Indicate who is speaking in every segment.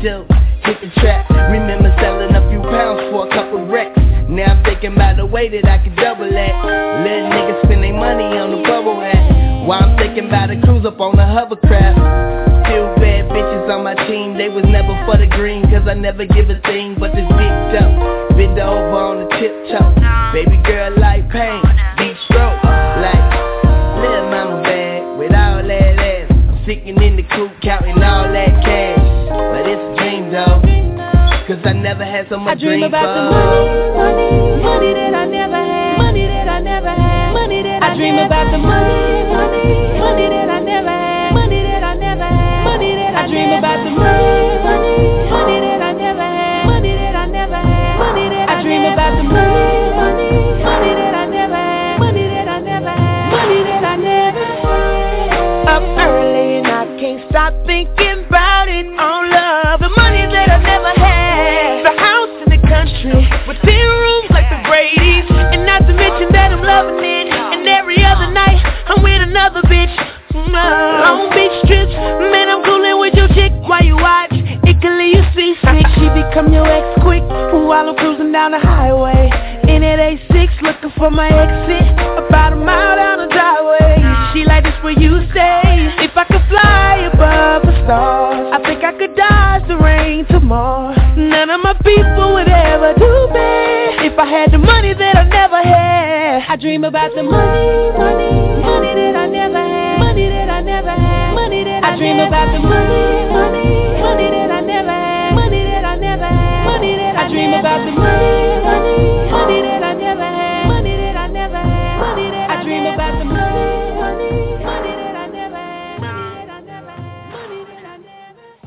Speaker 1: do? Hit the trap. Remember selling a few pounds for a couple wrecks. Now I'm thinking about the way that I could double that. Little niggas spend their money on the bubble hat, while I'm thinking about a cruise up on a hovercraft. Still bad bitches on my team, they was never for the green, cause I never give a thing but this big dope. Bend over on the tiptoe, baby girl like pain, deep stroke, like little mama bad, with all that ass. I'm sitting in the coop counting all that cash, but it's a dream though, cause I never had so much dream about the money that I never had, money that I never had, money that I dream about the money that I never had, money that I never had, money that I dream about the money that I never had, money that I never had, money that I dream about the money that I never had, money that I never had, money that I never had. Up early and I can't stop thinking about it. On love, the money that I never had, the house in the country with 10 rooms like the Brady's, and not to mention that I'm loving it. And every other night I'm with another bitch. Long Beach trips, man, I'm coolin' with your chick while you watch. It can leave you seasick. She become your ex quick while I'm cruising down the highway in that A6, looking for my exit. About a mile down the driveway. She like, this where you stay. If I could fly above the stars, I think I could dodge the rain tomorrow. None of my people would ever do bad if I had the money that I never had. I dream about the money that I never had, money that I never had, money that I dream about the money that I never had, money that I never had, money that I dream about the money that I never had, money that I never had, money that I dream about the money that I never had, money that I never had, money that I never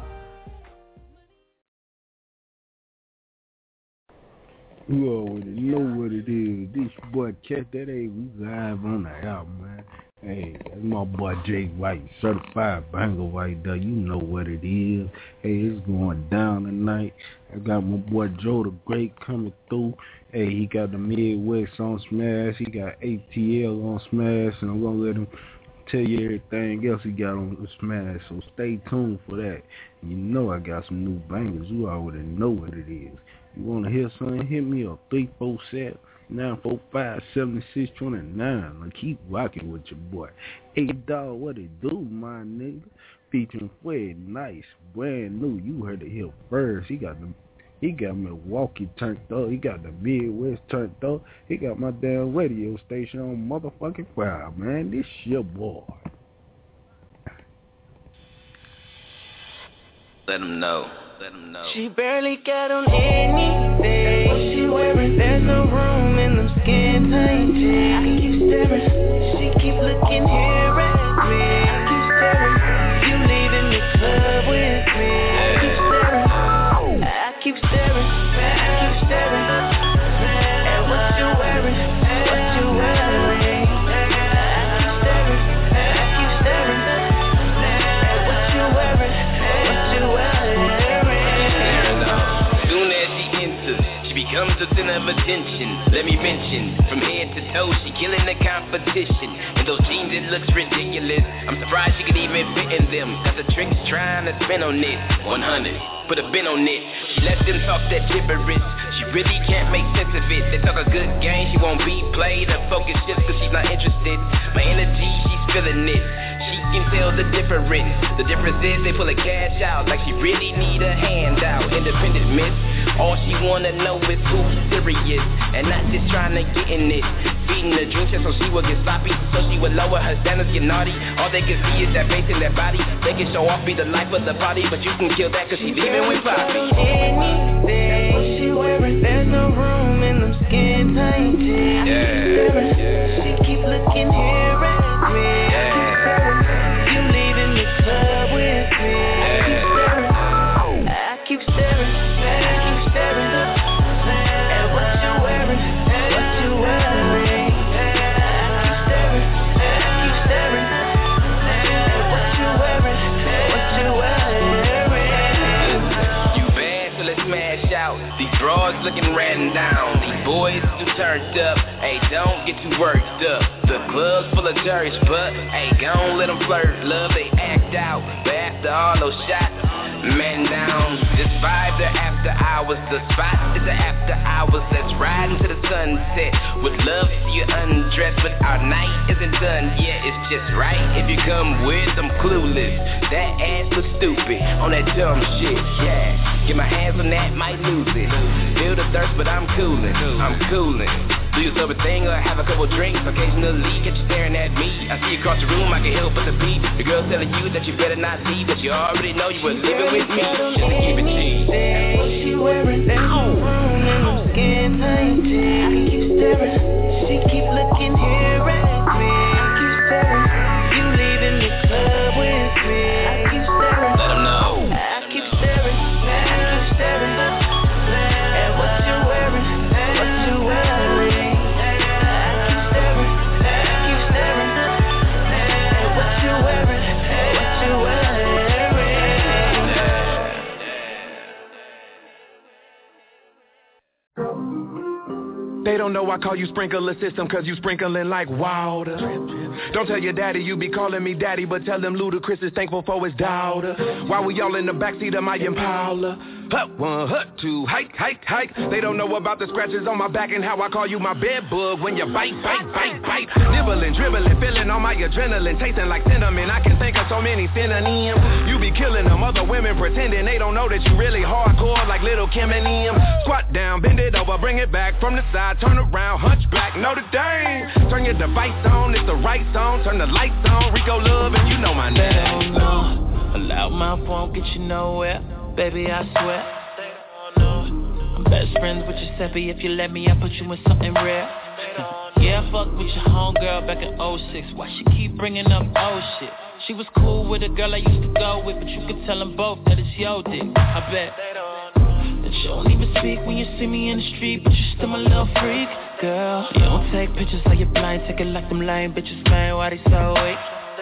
Speaker 1: had.
Speaker 2: You already know what it is. This boy Check That A, we live on the album, man. Hey, that's my boy Jay White, certified banger right there. You know what it is. Hey, it's going down tonight. I got my boy Joe the Great coming through. Hey, he got the Midwest on Smash. He got ATL on Smash, and I'm going to let him tell you everything else he got on the Smash. So stay tuned for that. You know I got some new bangers. You already know what it is. You want to hear something? Hit me up, 347-945-7629. Now keep rocking with your boy. Hey, dog, what it do, my nigga? Featuring Fred Nice, brand new. You heard it here first. He got Milwaukee turned up. He got the Midwest turned up. He got my damn radio station on motherfucking fire, man. This your boy.
Speaker 3: Let him know.
Speaker 1: She barely got on anything. What she wearing? There's no room in them skin tight jeans. I keep staring. She keep looking here at me. I keep staring. You leaving the club with me. I keep staring. I keep staring. I keep staring. At what you wearing? What you wearing? I keep staring. I keep staring. At what you wearing? What you wearing?
Speaker 3: Comes a center of attention, let me mention, from head to toe, she killing the competition. And those jeans, it looks ridiculous. I'm surprised she could even fit in them. Got the tricks trying to spin on it. 100, put a bin on it. She let them talk that gibberish. She really can't make sense of it. They talk a good game, she won't be played. Her focus shifts cause she's not interested. My energy, she's feeling it. She can tell the difference. The difference is they pull a cash out like she really need a handout. Independent miss. All she wanna know is who's serious and not just trying to get in it. Feeding the dream chest so she will get sloppy, so she will lower her standards, get naughty. All they can see is that face in that body. They can show off, be the life of the party, but you can kill that cause she leaving with Poppy.
Speaker 1: Anything what she wearing, there's no room in them skin tight jeans. She keep looking here at me. You leaving the club with me. I keep staring. At what you wearing, what you wearing. I keep staring. At what you wearing, what you wearing.
Speaker 3: You bad, so let's smash out. These broads looking ran down. These boys too turned up. Hey, don't get too worked up. The club's full of jerks, but hey, gon' let them flirt. Love, they act out. But after all those shots, Man down, just vibe the after hours. The spot is the after hours. Let's ride into the sunset. With love, see you undress, but our night isn't done yet. It's just right if you come with some clueless. That ass looks stupid on that dumb shit. Yeah, get my hands on that, might lose it. Feel the thirst, but I'm coolin'. I'm coolin'. Do your sober thing or have a couple drinks. Occasionally get you staring at me. I see you across the room, I can help but the beat. The girl telling you that you better not leave, but you already know you were living with me. Just to keep it cheap.
Speaker 1: What she wearing? That skin painted. I keep staring. She keep looking here at me. I keep staring. You leaving the club with me. I keep staring.
Speaker 3: Let them know.
Speaker 1: I keep staring. I keep staring. At what you wearing? What you wearing? I keep staring. I keep staring. At what you wearing? What you wearing?
Speaker 4: They don't know I call you sprinkler system cause you sprinkling like water. Don't tell your daddy you be calling me daddy, but tell them Ludacris is thankful for his daughter. While we all in the backseat of my Impala. Hut one, hut two, hike. They don't know about the scratches on my back and how I call you my bed bug when you bite. Nibbling, dribbling, feeling all my adrenaline, tasting like cinnamon. I can think of so many synonyms. You be killing them other women pretending they don't know that you really hardcore like Little Kim and them. Squat down, bend it over, bring it back from the side, turn around, hunchback, Notre Dame. Turn your device on, it's the right song, turn the lights on, Rico Love and you know my name.
Speaker 1: They don't know, a loud mouth won't get you nowhere, baby I swear. I'm best friends with Giuseppe, if you let me I put you in something rare. Yeah, I fucked with your homegirl back in 06, why she keep bringing up old shit? She was cool with a girl I used to go with, but you could tell them both that it's your dick, I bet. That you don't even speak when you see me in the street, but you still my little freak, girl. You don't take pictures like you're blind, take it like them lame bitches, man, why they so weak?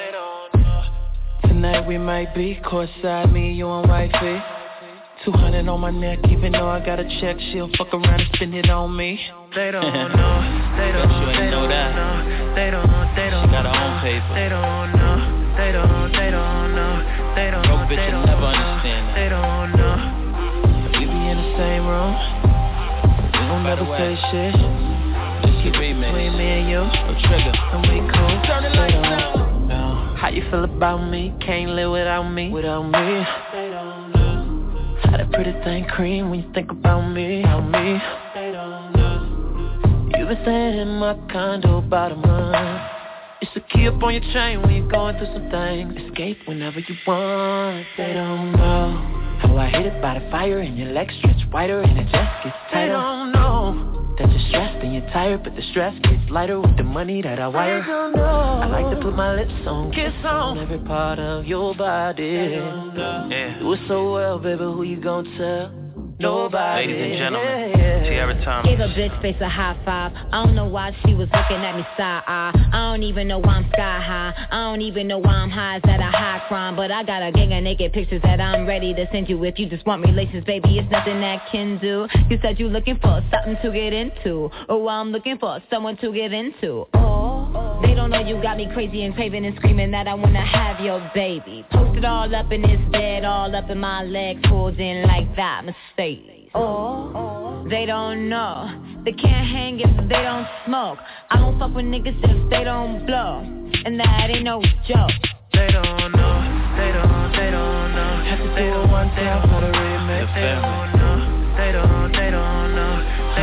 Speaker 1: Tonight we might be courtside, me, you and wifey. 200 on my neck, even though I got a check, she'll fuck around and spend it on me. They don't know, they don't know, they don't know, they don't know, they don't know, she got her own paper. They don't know, they don't know, they don't know, they don't know, they don't know, they don't know. We be in the same room, we gon' never say shit. Just keep it between me and you, no trigger, and we cool. Turn the lights down. How you feel about me? Can't live without me. Without me. They don't know. How that pretty thing cream when you think about me. About me. They don't know. You been staying in my condo about a month. It's a key up on your chain when you're going through some things. Escape whenever you want. They don't know how I hit it by the fire and your legs stretch wider and it just gets tighter. They don't know that you're stressed and you're tired, but the stress gets lighter with the money that I wire. I like to put my lips on, kiss on every part of your body. Yeah. Do it so well, baby, who you gon' tell? Nobody.
Speaker 5: Ladies and gentlemen, Tiara Thomas.
Speaker 6: Gave a bitch face a high five. I don't know why she was looking at me side-eye. I don't even know why I'm sky high. I don't even know why I'm high. Is that a high crime? But I got a gang of naked pictures that I'm ready to send you. If you just want relations, baby, it's nothing that can do. You said you looking for something to get into. Oh, I'm looking for someone to get into. Oh, they don't know you got me crazy and craving and screaming that I wanna have your baby. Posted all up in this bed, all up in my legs, pulled in like that, mistake. Oh, they don't know. They can't hang if they don't smoke. I don't fuck with niggas if they don't blow. And that ain't no joke.
Speaker 1: They don't know. They don't know. Have to do it one day for the remix. They don't know. They don't know. They don't know.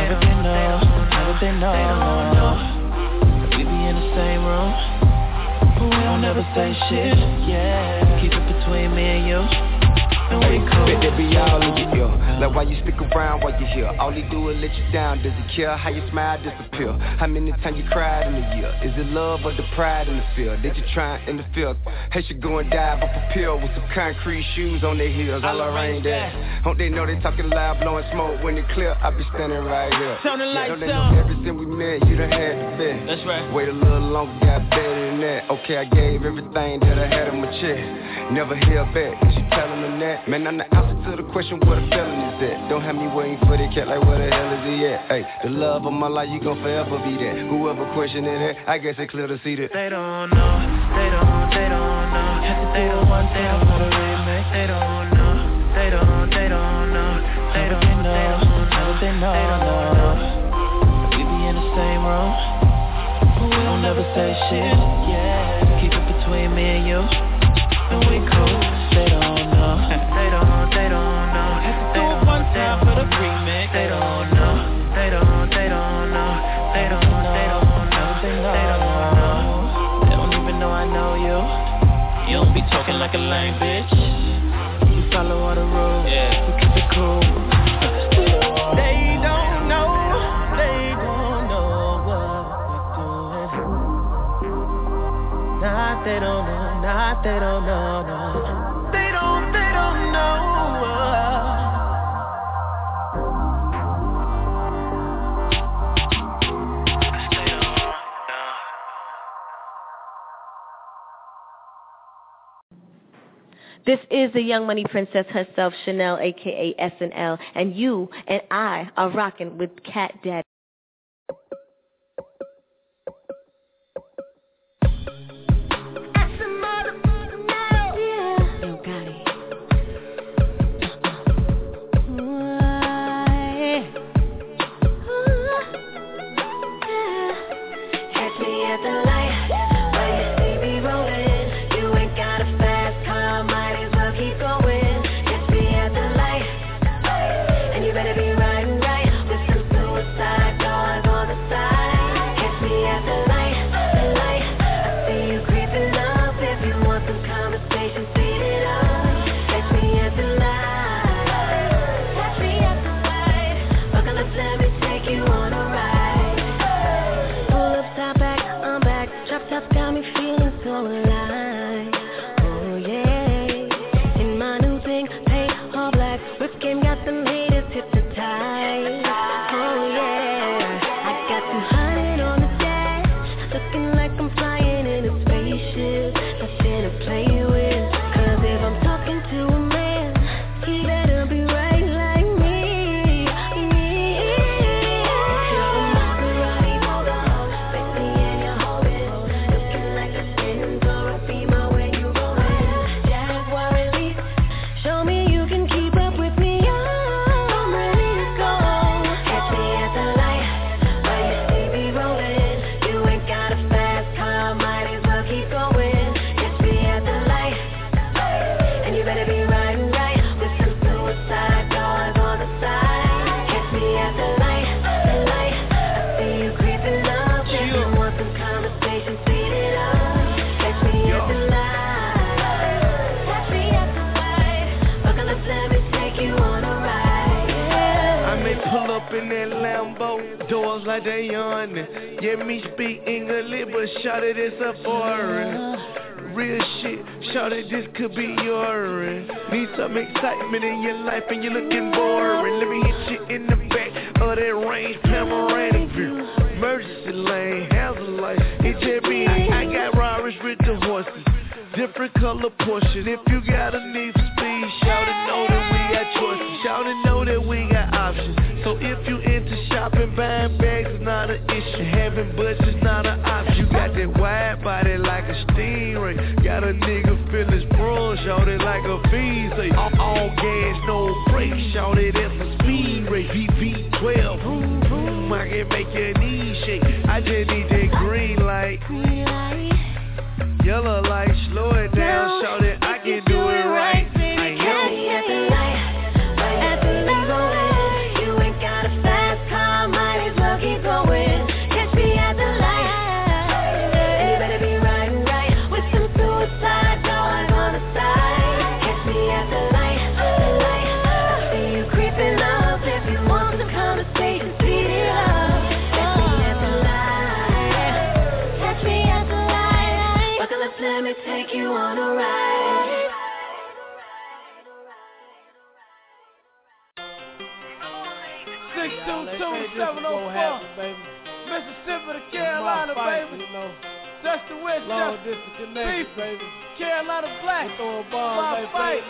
Speaker 1: They don't know. We be in the same room, but we don't never say shit. Yeah, keep it between me and you.
Speaker 7: Hey, bet they be all in your ear. Like why you stick around while you're here? All he do is let you down. Does he care how your smile disappear? How many times you cried in a year? Is it love or the pride in the field? Did you try in the field? Hey, she go and dive up a pill with some concrete shoes on their heels. I arrange that. Don't they know they talking loud, blowing smoke when it clear? I be standing right here.
Speaker 1: Turn the lights
Speaker 7: don't they know everything we meant? You done had the best.
Speaker 1: That's right.
Speaker 7: Wait a little longer, got better than that. Okay, I gave everything that I had in my chest. Never held back. She telling them that. Man, I'm the answer to the question where the feeling is at. Don't have me waiting for the cat like where the hell is he at? Hey, the love of my life, you gon' forever be that. Whoever questioning that, I guess it's clear to see that.
Speaker 1: They don't know. They don't know. Have to do it one day for the remix. They don't know.
Speaker 5: shit, yeah. Keep it between me and you, and we cool. They don't know, they don't know. Have to do it one time for the remix. They don't know, they don't know. They don't even know I know you. You don't be talking like a lame bitch. You follow all the rules, yeah. We keep it cool. They don't know what we're doing. Nah, they don't know, They don't know.
Speaker 8: This is the Young Money Princess herself, Chanel, a.k.a. SNL, and you and I are rocking with Cat Daddy.
Speaker 9: Like they yawning. Yeah, me speak English, but shawty, this a foreign. Real shit, shawty, this could be yours. Need some excitement in your life and you're looking boring. Let me hit you in the back of that range, panoramic view. Emergency lane, hazard light, HJB. I got Rarish with the horses, different color portion. If you got a need for speed, shawty, know that we got choices. Shawty, know that we got options. So if you into shopping, buying bags is not an issue. Having budget's not an option. You got that wide body like a stingray. Got a nigga feel his bronze, shawty, like a visa. All gas, no brakes, shawty, that's a speed race. VV12, boom, boom, I can make your knees shake. I just need that green light. Yellow light, slow it down, shawty, I can do it right.
Speaker 10: Take you on a ride.
Speaker 11: 622-704 Mississippi to Carolina, baby. That's the West
Speaker 2: Long distance connection, baby.
Speaker 11: Carolina Black.
Speaker 2: We throw a bomb, they
Speaker 11: fight.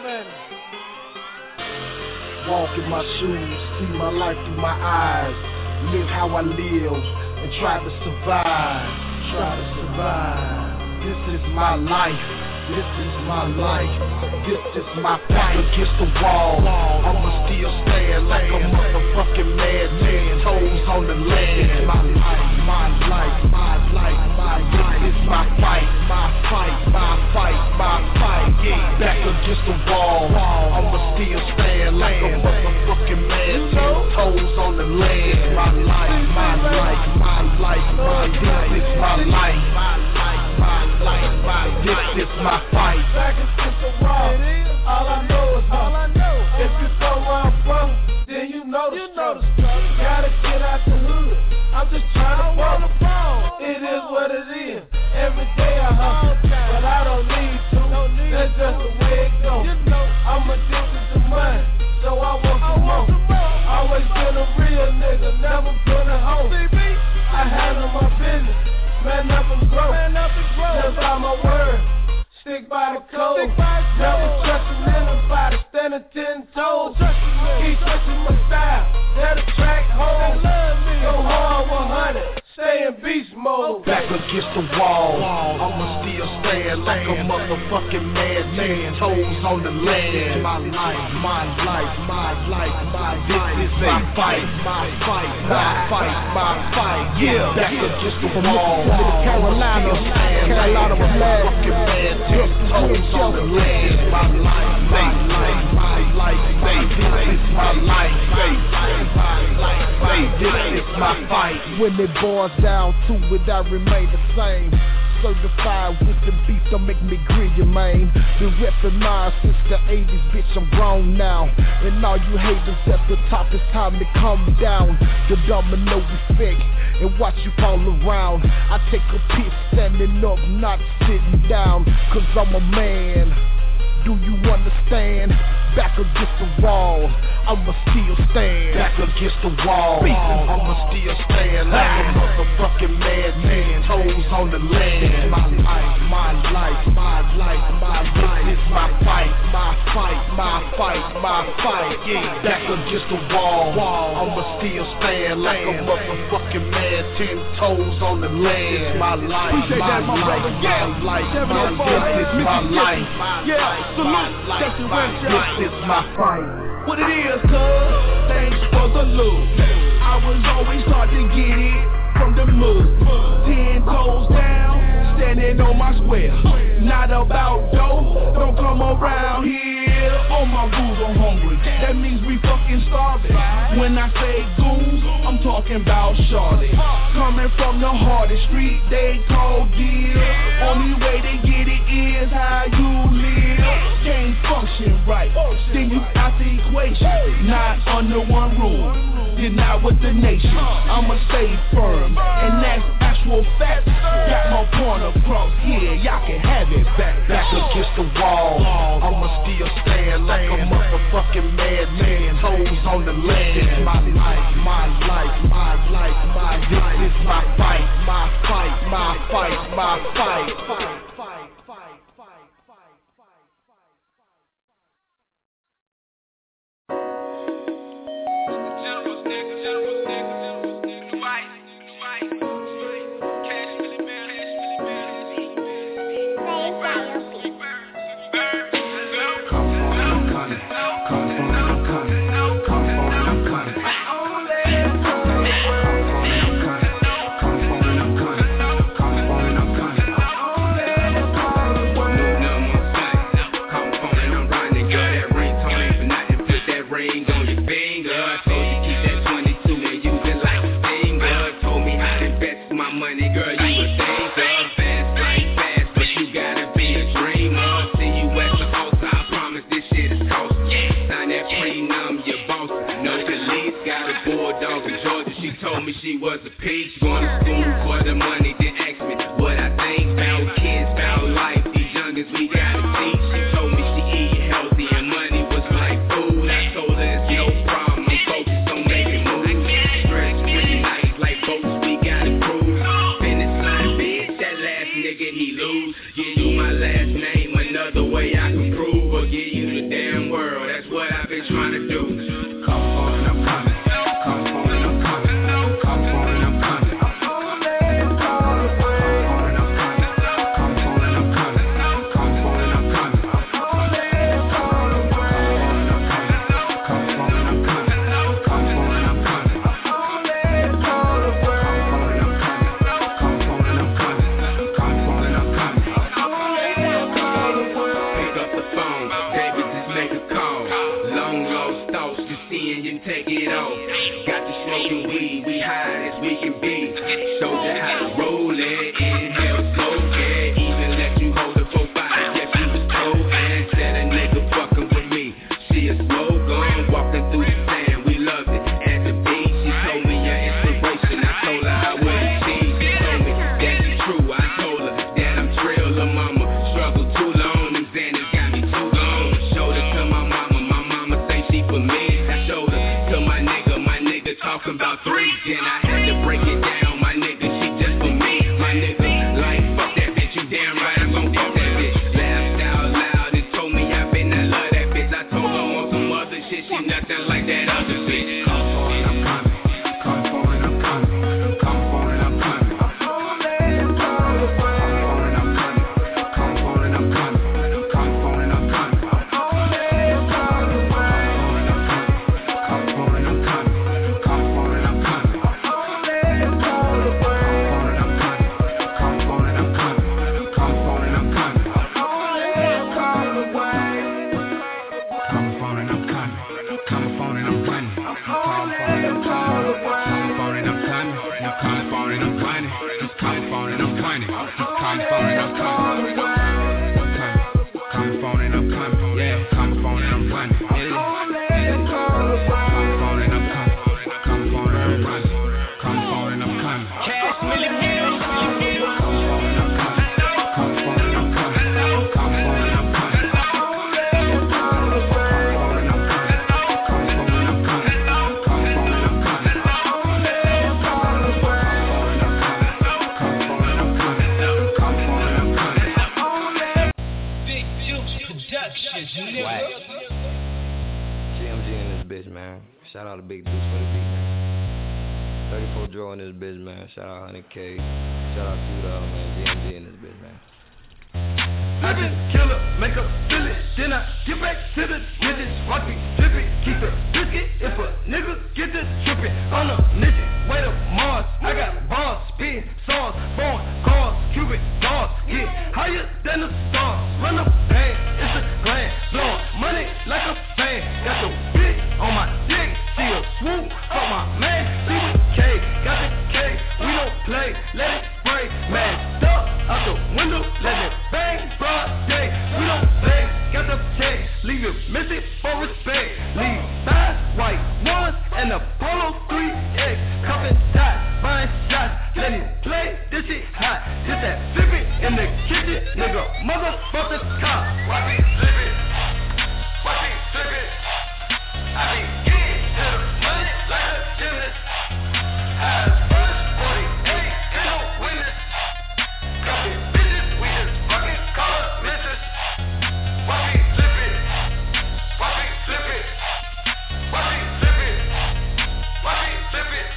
Speaker 12: Walk in my shoes, see my life through my eyes. Live how I live and try to survive. This is my life, This is my life. This is my fight against the wall. I'ma still stand like a motherfucking madman. Toes on the land. My life, my life, my life, my life. This is my fight, my fight, my fight, my fight. Yeah, back against the wall. I'ma still stand like a motherfucking madman. Toes on the land. My life, my life, my life, my life. This is my life, my life, my life, my life. This is my fight.
Speaker 11: Back against the wall. All I know is if you go where I'm from, then you know the struggle. Gotta get out the hood. I'm just trying to fall. It is what it is. Every day I hustle, but I don't need to. That's just the way it goes. I'm addicted to money, so I want some more. Always been a real nigga, never been a hoe. I handle my business, man up and grow. Live by my word. Stick by the code, never trusting anybody, standing 10 toes. Keep touching my style, that'll track home. Go hard 100, stay in beast mode.
Speaker 12: Back against the wall, I'ma still stand like a motherfucking madman. Toes on the land. My life, my life, my life, my this is my fight, my fight, my fight, my fight. Yeah, back against the wall.
Speaker 2: Carolina was mad.
Speaker 12: Toes on the land. My life, my life, my life, this is my life. This is my fight.
Speaker 2: When it boils down to it, I remain the same. Certified with the beef, don't make me grill you, man. Been reppin' mine since the 80s, bitch, I'm grown now. And all you haters at the top, it's time to come down. The domino effect, and watch you fall around. I take a piss standing up, not sitting down, cause I'm a man. Do you understand? Back against the wall, I'ma still stand.
Speaker 12: Back against the wall, I'ma still stand like a motherfucking madman. Toes on the land. My life, my life, my life, my life. This is my fight, my fight, my fight, my fight. Yeah, back against the wall, I'ma still stand like a motherfucking man. 10 toes on the land. My life, my life, my life, my life. This is my life, my life. This is my fight.
Speaker 9: What it is, cuz, thanks for the look. I was always taught to get it from the mud. 10 toes down, standing on my square. Not about dough, don't come around here. On my rules, I'm hungry. That means we fucking starving. When I say goons, I'm talking about Charlotte. Coming from the hardest street they call deal. Only way to get it is how you live. Can't function right, then you out the equation. Not under one rule, you're not with the nation. I'ma stay firm, and that's actual facts. Got my point across here, y'all can have it back.
Speaker 12: Back against the wall, I'ma still stand like a motherfucking madman. Toes on the land. My life, my life, my life, my life. This is my fight, my fight, my fight, my fight.
Speaker 3: She was a peach, going to school for the money, then asked me what I think about kids, about life, these youngins we gotta teach. She told me she eat healthy and money was like food. I told her it's no problem, I'm focused on making moves. Stress free nights like boats, we gotta cruise. Finish line, bitch, that last nigga he lose. Give you my last name, another way I can prove, or give you the damn world, that's what I've been trying to do. Come on, I'm coming. long lost thoughts, just seeing you take it off. Got you smoking weed, we high as we can be. Showed you how to roll it, inhale, smoke it. Even let you hold it for 5, yes, you was told. And said a nigga fucking with me. She a smoke on, walking through the sand, we loved it. At the beach, she told me your inspiration. I told her I wouldn't cheat. She told me that she true. I told her that I'm trill, la mama. Struggled too long, them Xanax got me too long. Showed her to my mama say she for me. I showed her to my nigga talking about 3. Then I had to break it down, my nigga, she just for me. My nigga, like fuck that bitch, you damn right, I'm gon' fuck that bitch. Laughed out loud and told me I been I love that bitch. I told her on some other shit, she nothing like that other bitch. Come for it, I'm coming. Come for it, I'm coming. Come for it, I'm coming. Come for it, I'm coming. Come for it, I'm coming. Come for it, I'm coming. Come for it, I'm coming. Come for it, I'm coming.
Speaker 13: Shout out to Big Deuce for the beat, man. 34 Draw in this bitch, man. Shout out 100K. Shout out to man. GMG in this bitch, man.
Speaker 11: Living killer, make a silly. Then I get back to the digits. Watch me flip it, keep the biscuit. If a nigga get this trippin' on a mission, way to Mars. I got bars, spin, sauce, born, cars, Cuban dogs. Get higher than the stars. Run up, bang, it's a grand. Blowin' money like a fan. Got your bitch on my dick. See a swoop, fuck my man. See the K, got the K. We don't play, let it spray. Man, up out the window, let it bang. Broad day, we don't play. Got the check, leave it missing for respect. Leave 5 white ones and a Polo 3X. Cuffin' shots, buying shots, let it play. This shit hot, this that flip it in the kitchen, nigga. Motherfucker cop. Watch me flip it, watch me flip it. I be getting to the money like a gymnast. High first 48, ain't no witness. Couple bitches, we just fucking call up missus. Watch me flip it, watch me flip it, watch me flip it, watch me flip it.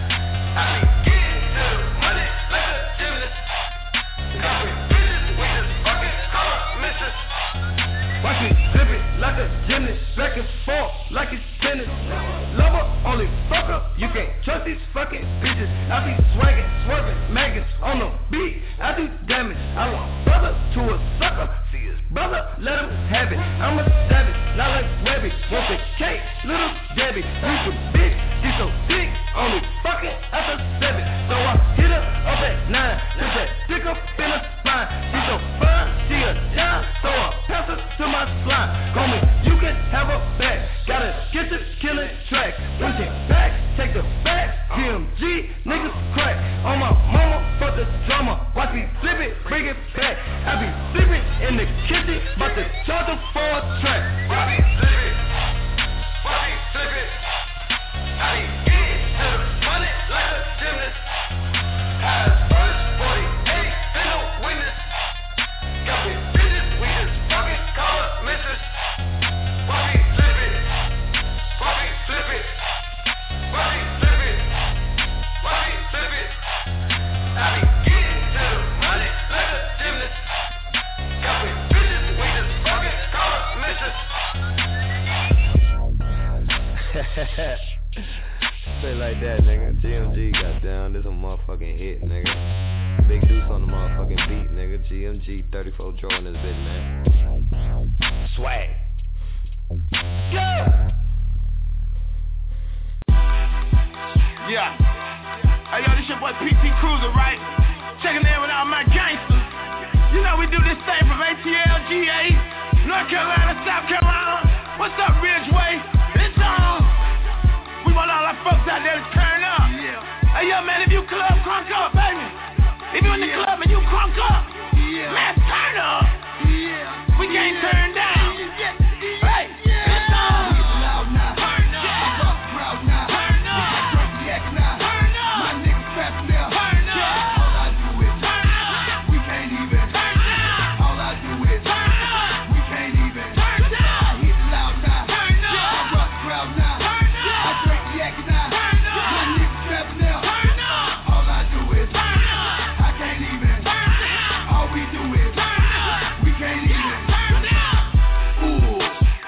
Speaker 11: I be getting to the money like a gymnast. Couple bitches, we just fucking call up missus. Watch me flip it like a gymnast, back and forth like it's tennis. Lover, only fucker, you can't trust these fucking bitches. I be swaggin', swerving, maggots on the beat. I do damage, I want brother to a sucker. See his brother, let him have it. I'm a savage, not like Webby. Want the cake, little Debbie. Reach a bitch, she so thick, only fucking after 7. So I hit her up at 9, put that stick up in her spine. She so fine, she a dime, so I pass her to my slime. Call me, you can have her back. Gotta get this killing track. Punch it back, take the back. GMG, niggas crack. On my mama, fuck the drama. Watch me flip it, bring it back. I be flipping in the kitchen, bout to charge her for a track. Watch me flip it, watch me flip it. I be getting to the money like a gymnast. High first 48, ain't no witness. Got me bitches, we just fucking call up missus. Watch me flip it, watch me flip it, watch me flip it, watch me flip it. I be getting to the money like a gymnast. Got me bitches, we just fucking call up missus.
Speaker 13: Straight like that, nigga. GMG got down, this a motherfucking hit, nigga. Big Deuce on the motherfucking beat, nigga. GMG 34 Draw in this bitch, man. Swag.
Speaker 11: Go!
Speaker 9: cruiser, right? Checking in with all my gangsters. You know we do this thing from ATL, GA, North Carolina, South Carolina. What's up, Ridgeway? It's on. We want all our folks out there to turn up. Hey, yo, man, if you club, crunk up, baby. If you in the club and you crunk up, man, turn up. We can't turn down. Hey, it's on. Turn up. Turn up. Turn up. My niggas fast now. Turn up. All I do is turn up. We can't even turn up. All I do is turn up. We can't even turn up. I hit it loud now. Turn up. I rock the crowd now. Turn up. I drink the yak now. Turn up. My niggas fast now. Turn up. All I do is turn up. I can't even turn up. All we do is turn up. We can't even turn up. Ooh,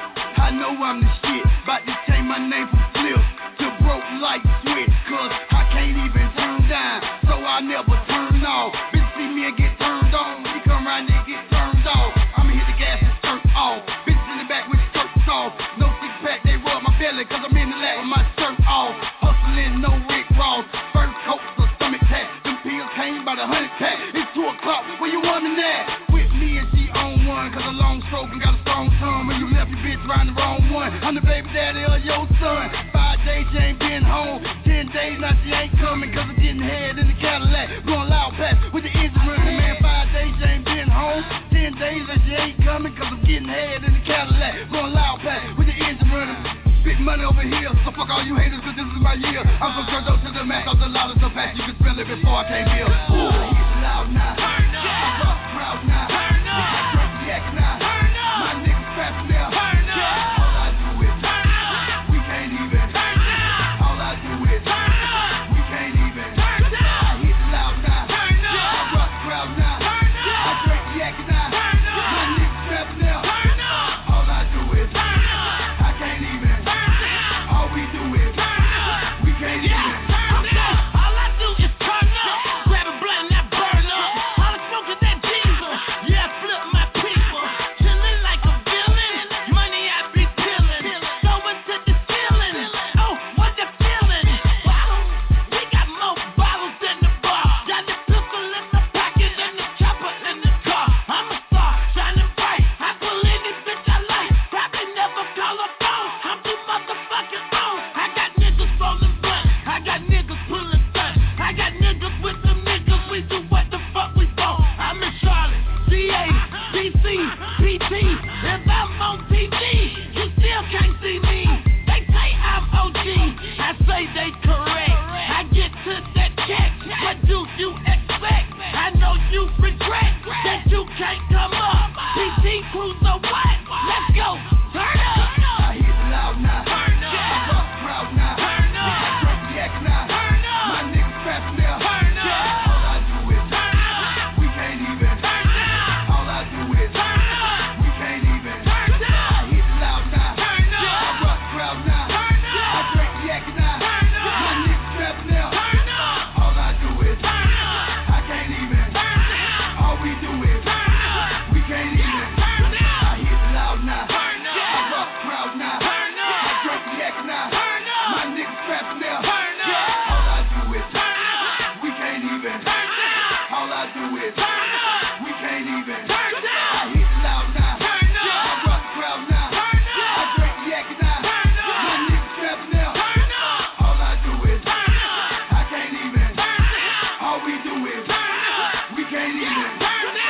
Speaker 9: I know I'm the shit. About to change my name from Flip to Broke Light Switch. Cause I can't even turn down, so I never turn off. Bitch see me and get turned on. You come around and get turned off. I'ma hit the gas and skirt off. Bitch in the back with the skirts off. No six pack, they rub my belly. Cause I'm in the lap with my shirt off. Hustling, no Rick Ross. First coats or stomach tap. Them pills came by the 100 pack. It's 2 o'clock, where you woman at? With me and she on one. Cause a long stroke and got a strong tongue. When you left your bitch riding the wrong one. I'm the baby daddy of your son. 5 days she ain't been home. 10 days now she ain't coming. Cause I'm getting head in the Cadillac. Going loud past with the engine running. Man, 5 days she ain't been home. 10 days that she ain't coming. Cause I'm getting head in the Cadillac. Going loud past with the engine running. Big money over here, so fuck all you haters, cause this is my year. I'm from Church to the max, off the loudest of packs. You can spell it before I came here. Ooh, it's loud now. Turn up. I rock the crowd now. Turn up. I drink the yak now. Turn up. My niggas fast now. Turn up. All I do is turn up. We can't even turn up. All I do is turn up. We can't even turn up. I hit it loud now. Turn up. I rock the crowd now. Turn up. I drink the yak now. Turn up. My niggas fast now. Turn up. All I do is turn up. I can't even. All we do is turn up. We can't even turn up. All I do is turn up. Grab a blunt and that burn up. All I smoke is that diesel. Yeah, I flip my people. Chillin' like a villain. Money I be peeling. Throw it to the ceiling. Oh, what the feeling? Bottles. We got more bottles than the bar. Got the pistol in the pocket and the chopper in the car. I'm a star, shining bright. I pull any bitch I like. Probably never call a phone. I'm too motherfucking on. I got niggas rolling blunt. I got niggas pulling stunts. I got niggas with them niggas. We do what the fuck we want. I'm in Charlotte, CA, DC, PT. If I'm on TV, you still can't see me. They say I'm OG. I say they correct. I get to that check. What do you expect? I know you regret that you can't come up. PT cruise or what? Let's go. Turn up. I hit it loud now. Turn up. I rock the crowd now. Turn up. I drink the yak now. Turn up. My niggas fast now. Turn up. All I do is turn up. We can't even turn up. All I do is turn up. We can't even turn up. I hit it loud now. Turn up. I rock the crowd now. Turn up. I drink the yak now. Turn up. My niggas fast now. Turn up. All I do is turn up. I can't even turn up. All we do is turn up. We can't even turn up. I hit it loud now. Turn up. I rock the crowd now. Turn up. I drink the yak now. Turn up. My niggas fast now. Turn up. All I do is turn up. We can't even turn up. All I do is turn up. We can't even turn up. I hit it loud now. Turn up. I rock the crowd now. Turn up. I drink the yak now. Turn up. My niggas fast now. Turn up. All I do is turn up. I can't even turn up. All we do is turn up. We can't even turn up.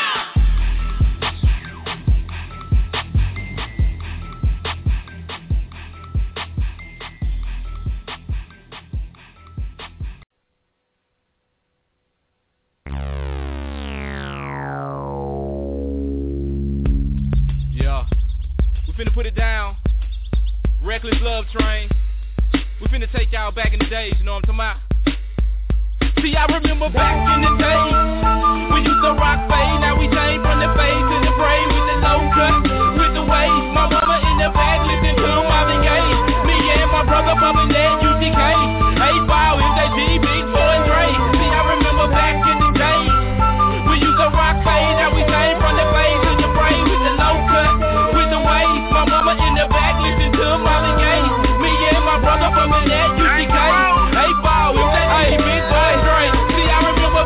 Speaker 14: Yeah, we finna put it down. Reckless Love Train. We finna take y'all back in the days, you know what I'm talking about? See, I remember back in the days, we used to rock fade. Now we changed from the fade to the braid with the low cut, with the wave. My mama in the back listening to Marvin Gaye. Me and my brother bumping that UGK. 8-Ball, MJG, Big Boy and Dre. See, I remember back in the days, we used to rock fade. Now we changed from the fade to the braid with the low cut, with the wave. My mama in the back listening to Marvin Gaye. Me and my brother bumping that UGK. 8-Ball, MJG, Big Boy and Dre. See, I remember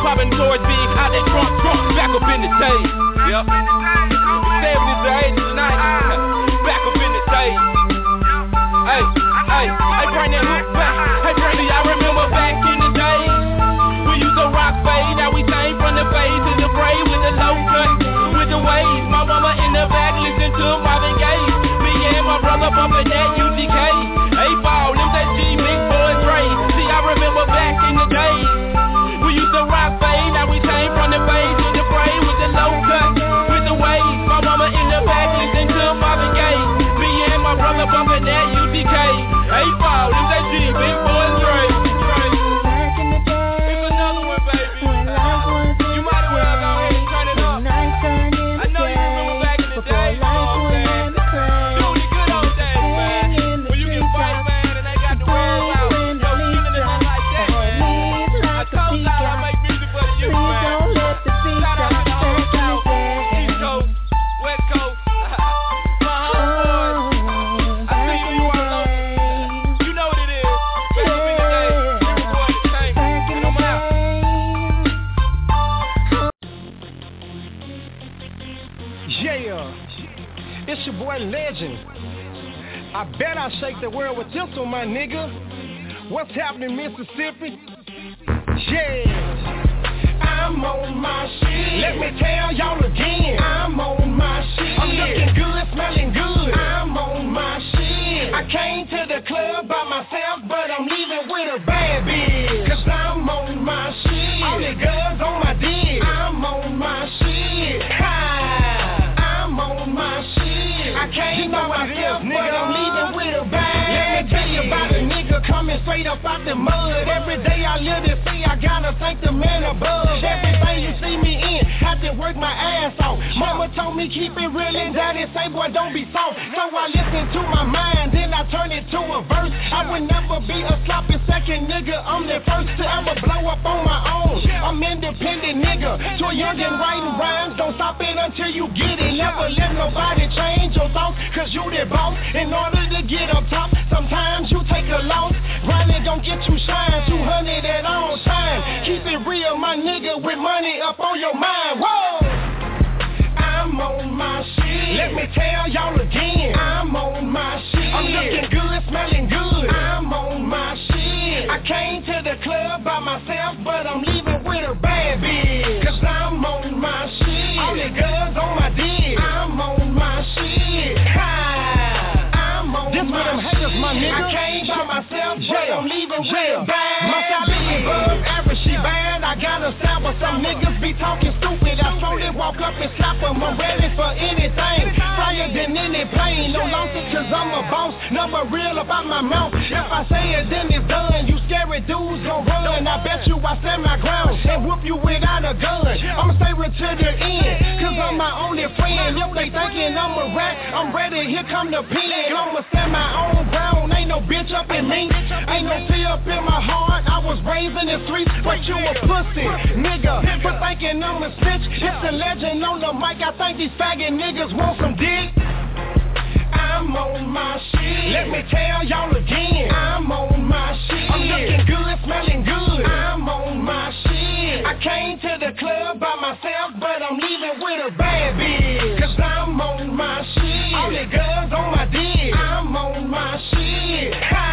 Speaker 14: popping towards me, out that trunk, back up in the tape. Yep. 70s to 80s tonight. Back up in the tape. Hey, bring that hook back. Hey, do y'all remember back in the days? We used to rock fade, now we sing from the fade to the fray with the low cut, with the waves. My mama in the back listen to Marvin Gaye. Me and my brother bumping that UGK. Hey, ball, them that G, big boy Dre. See, I remember back in the days. We used to rock fade, now we sing from the fade to the fray with the low cut, with the waves. My mama in the back listen to Marvin Gaye. Me and my brother bumping that UGK. Hey, ball, them that G, big boy Dre.
Speaker 15: It's your boy Legend. I bet I shake the world with this one, my nigga. What's happening, Mississippi? Yeah. I'm on my shit. Let me tell y'all again. I'm on my shit. I'm looking good, smelling good. I'm on my shit. I came to the club by myself, but I'm leaving with a bad bitch. Cause I'm on my shit. All the girls on my dick. I'm on my shit. I'm on my shit. I came by myself, but I'm leaving with a bag. Let me tell you about a nigga coming straight up out the mud. Every day I live to see, I gotta thank the man above. Everything you see me in, have to work my ass off. Mama told me keep it real and daddy say boy don't be soft. So I listen to my mind, then I turn it to a verse. I would never be a sloppy second nigga, I'm the first to ever blow up on my own. I'm independent nigga, too young and writing rhymes. Don't stop it until you get it. Never let nobody change your thoughts, cause you the boss. In order to get up top, sometimes you take a loss. Grinding don't get you shine, 200 at all time. Keep it real, my nigga, with money up on your mind. Whoa! I'm on my shit. Let me tell y'all again. I'm on my shit. I'm looking good, smelling good. I'm on my shit. I came to the club by myself, but I'm leaving with a bad bitch. Cause I'm on my shit. All the girls on my dick. I'm on my shit. I'm on this my shit. Haters, my nigga. I came by myself, but I'm leaving with a bad. My salary above average, she bad. I got a style, but some niggas be talking stupid. I slowly walk up and slap them. I'm ready for anything. Higher than any plane. No losses cause I'm a boss. Never real about my mouth. If I say it, then it's done. You scary dudes gon' run. I bet you I stand my ground and whoop you without a gun. I'ma stay real to the end, cause I'm my only friend. If they thinking I'm a rat, I'm ready, here come the pen. I'ma stand my own ground. Ain't no bitch up in me. Ain't no fear up in my heart. I was raised in the streets, but you a pussy, nigga. For thinking I'm a snitch. It's a legend on the mic. I think these faggot niggas want some dick. I'm on my shit. Let me tell y'all again. I'm on my shit. I'm looking good, smelling good. I'm on my shit. I came to the club by myself, but I'm leaving with a bad bitch. Cause I'm on my shit. All the girls on my dick. I'm on my shit.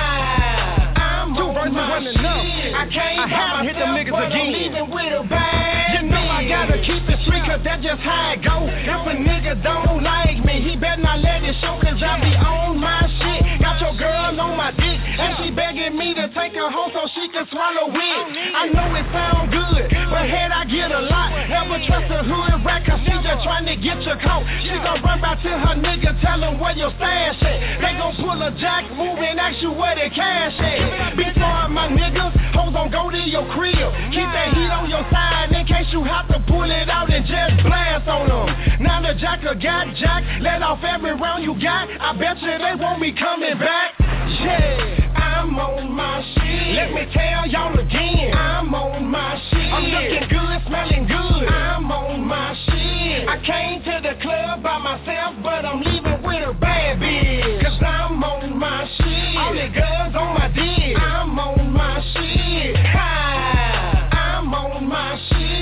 Speaker 15: I'm on my shit. I came by myself, but I'm leaving with a bad. You know I gotta keep it street, cause that's just how it go. If a nigga don't like me, he better not let it show, cause I be on my shit. Got your girl on my dick, and she begging me to take her home so she can swallow it. I know it sound good, but head I get a lot. Never trust a hood rat, cause she just trying to get your coat. She gon' run back to her nigga, tell him where your stash at. They gon' pull a jack, move and ask you where the cash at. Before my niggas, hoes don't go to your crib. Keep that heat on your side in case you have to pull it out and just blast on them. Now the jacker got jack, let off every round you got. I bet you they won't be coming back. Yeah, I'm on my shit. Let me tell y'all again. I'm on my shit. I'm looking good, smelling good. I'm on my shit. I came to the club by myself, but I'm leaving with a bad bitch. Cause I'm on my shit. All the girls on my dick. I'm on my shit. I'm on my shit.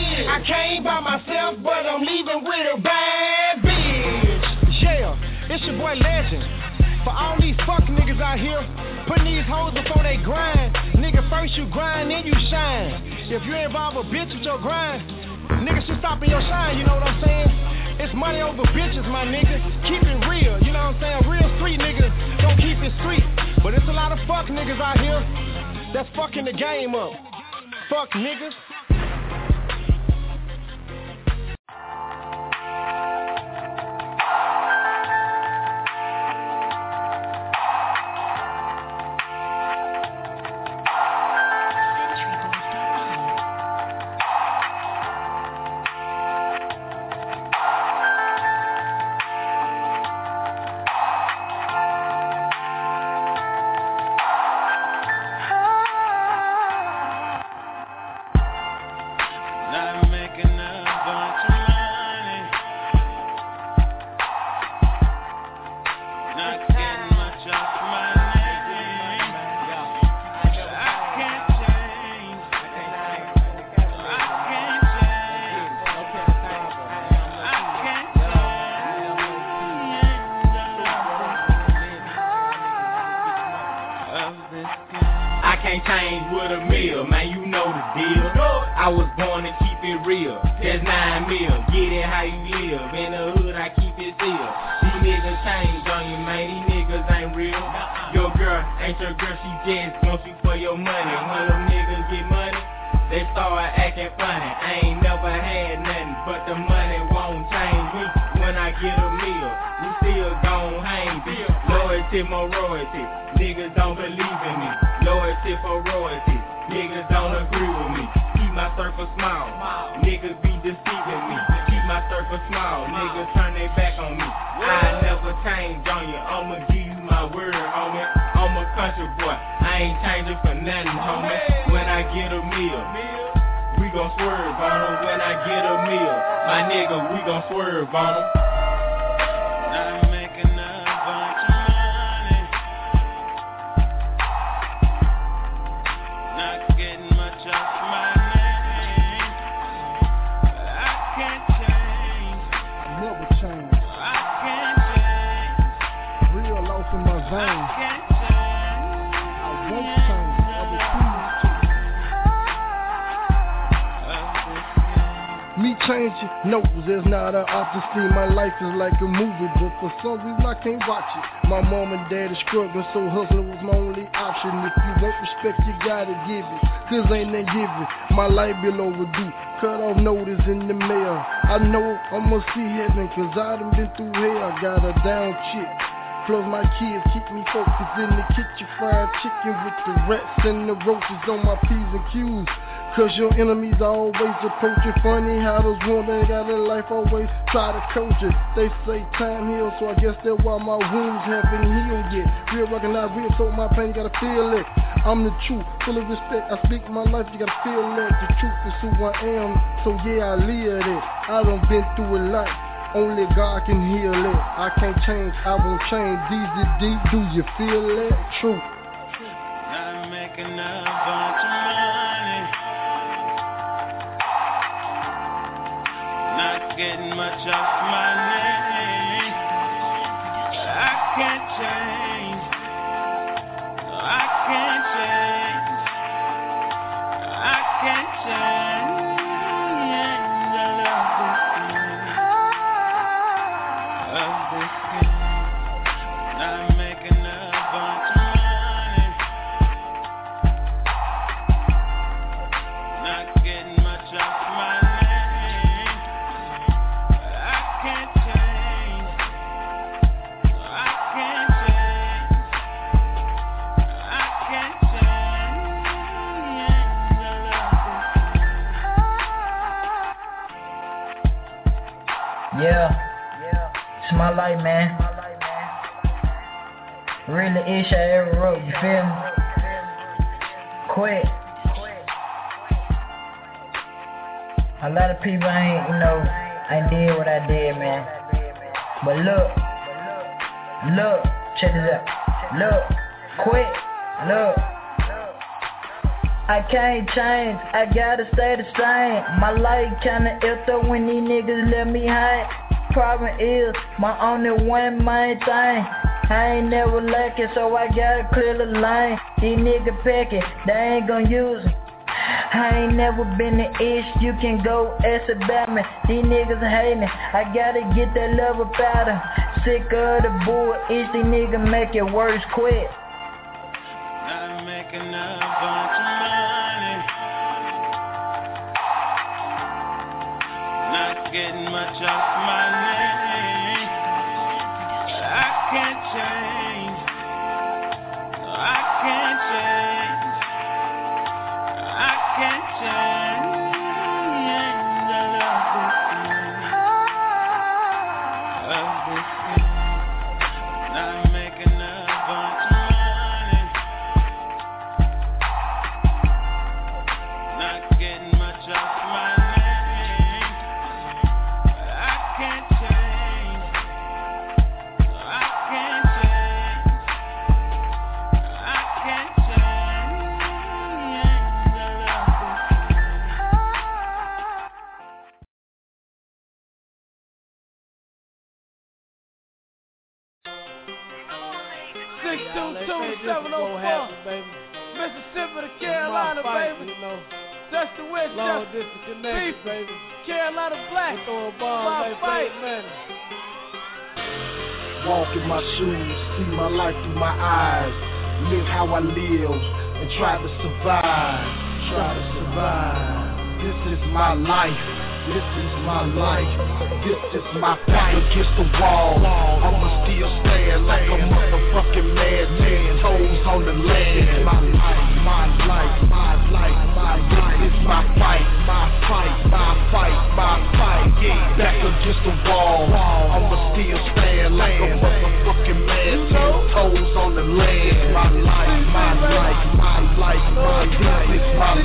Speaker 15: For all these fuck niggas out here, putting these hoes before they grind. Nigga, first you grind, then you shine. If you involve a bitch with your grind, nigga should stop in your shine, you know what I'm saying? It's money over bitches, my nigga. Keep it real, you know what I'm saying? Real street niggas don't keep it street. But it's a lot of fuck niggas out here that's fucking the game up. Fuck niggas.
Speaker 16: No, there's not an option. See, my life is like a movie, but for some reason I can't watch it. My mom and dad is struggling, so hustling was my only option. If you want respect, you gotta give it, cause ain't that giving. My life bill overdue, cut off notice in the mail. I know I'ma see heaven, cause I done been through hell. I got a down chick, plus my kids keep me focused in the kitchen. Fried chicken with the rats and the roaches on my P's and Q's. Cause your enemies always approach you. Funny how those women got a life always try to coach it. They say time heals, so I guess that's why my wounds haven't healed yet. Real recognize real, so my pain, you gotta feel it. I'm the truth, full of respect, I speak my life, you gotta feel that. The truth is who I am, so yeah, I live it. I done been through a lot, only God can heal it. I can't change, I won't change. DZD, do you feel that? Truth.
Speaker 5: Not making a bunch of money, not getting much off my name. I can't change. No, I can't change. I can't change. I love this game. Not making a bunch of money, not getting much off my name. I can't change. I can't change. I can't change. I love this game.
Speaker 17: Yeah. It's my life, man. Really ish I ever wrote, you feel me? Quit. A lot of people ain't did what I did, man. But look, check this out. Look, quit, look. I can't change, I gotta stay the same. My life kinda iffed up when these niggas let me hang. Problem is, my only one main thing. I ain't never lacking, so I gotta clear the line. These niggas packing, they ain't gon' use it. I ain't never been the ish, you can go ask about me. These niggas hating, I gotta get that love about them. Sick of the bull ish, these niggas make it worse quick.
Speaker 18: Not making a bunch of money, not getting much off my name, but I can't change, I can't change, I can't change, I love this thing, not making a bunch of money, not getting much off my name, but I can't change, I can't change, I can't change, I love this thing.
Speaker 9: 622-704, Mississippi to Carolina, baby. That's the Winchester, beef, baby. Carolina Black, my fight, man.
Speaker 12: Walk in my shoes, see my life through my eyes, live how I live, and try to survive, This is my life. This is my life, this is my fight against the wall. I'ma still stand like a motherfucking madman, toes on the land. My life, this is my fight, yeah. Back against the wall, I'ma still stand like a motherfucking madman, toes on the land. My life, this is my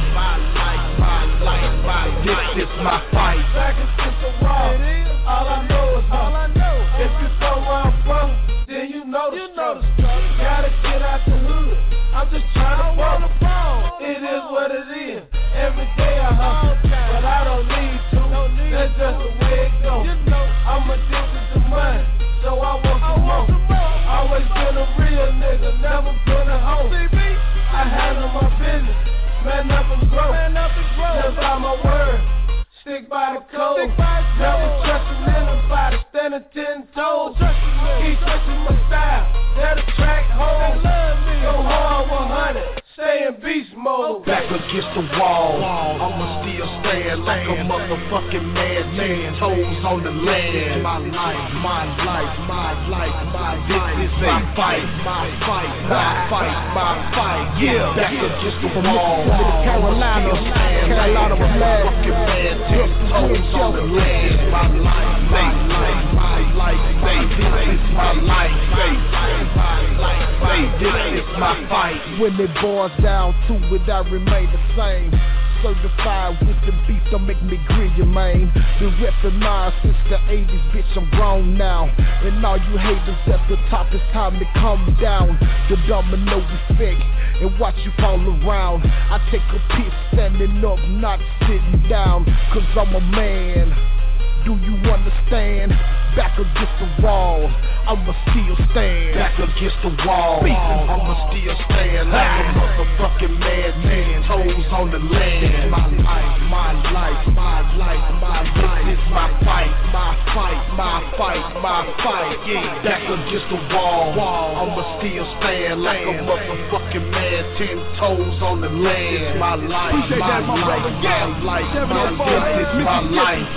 Speaker 12: life, this is my fight.
Speaker 11: Back against the wall, all I know is no. If you from where I'm from, then you know the struggle. Gotta get out the hood, I'm just trying to fall. It is what it is, every day I hustle, but I don't need to, that's just the way it goes. I'm addicted to money, so I want some more. Always been a real nigga, never been a hoe. I handle my business, man up and grow, live by my word. Stick by the code, never trusting anybody, standing 10 toes. Keep touching my style, let the track hold. Go hard 100, stay in beast mode.
Speaker 12: Back against the wall, I'ma still stand like a motherfucking madman, toes on the land. My life, this is my fight, yeah. Back against the wall, Carolina was mad, toes on the land. My life, this is my life, this is my fight.
Speaker 19: When it boils down to it, I remain the same. Certified with the beef, don't make me grill you, man. Been reppin' mine since the 80s, bitch, I'm grown now. And all you haters at the top, it's time to come down. The domino effect, and watch you fall around. I take a piss standing up, not sitting down, cause I'm a man. Do you understand? Back against the wall, I'ma still stand.
Speaker 12: Back against the wall, I'ma still stand like a motherfucking madman, toes on the land. My life, this is my fight, yeah. Back against the wall, I'ma still stand like a motherfucking man, 10 toes on the land. My life, this is my life.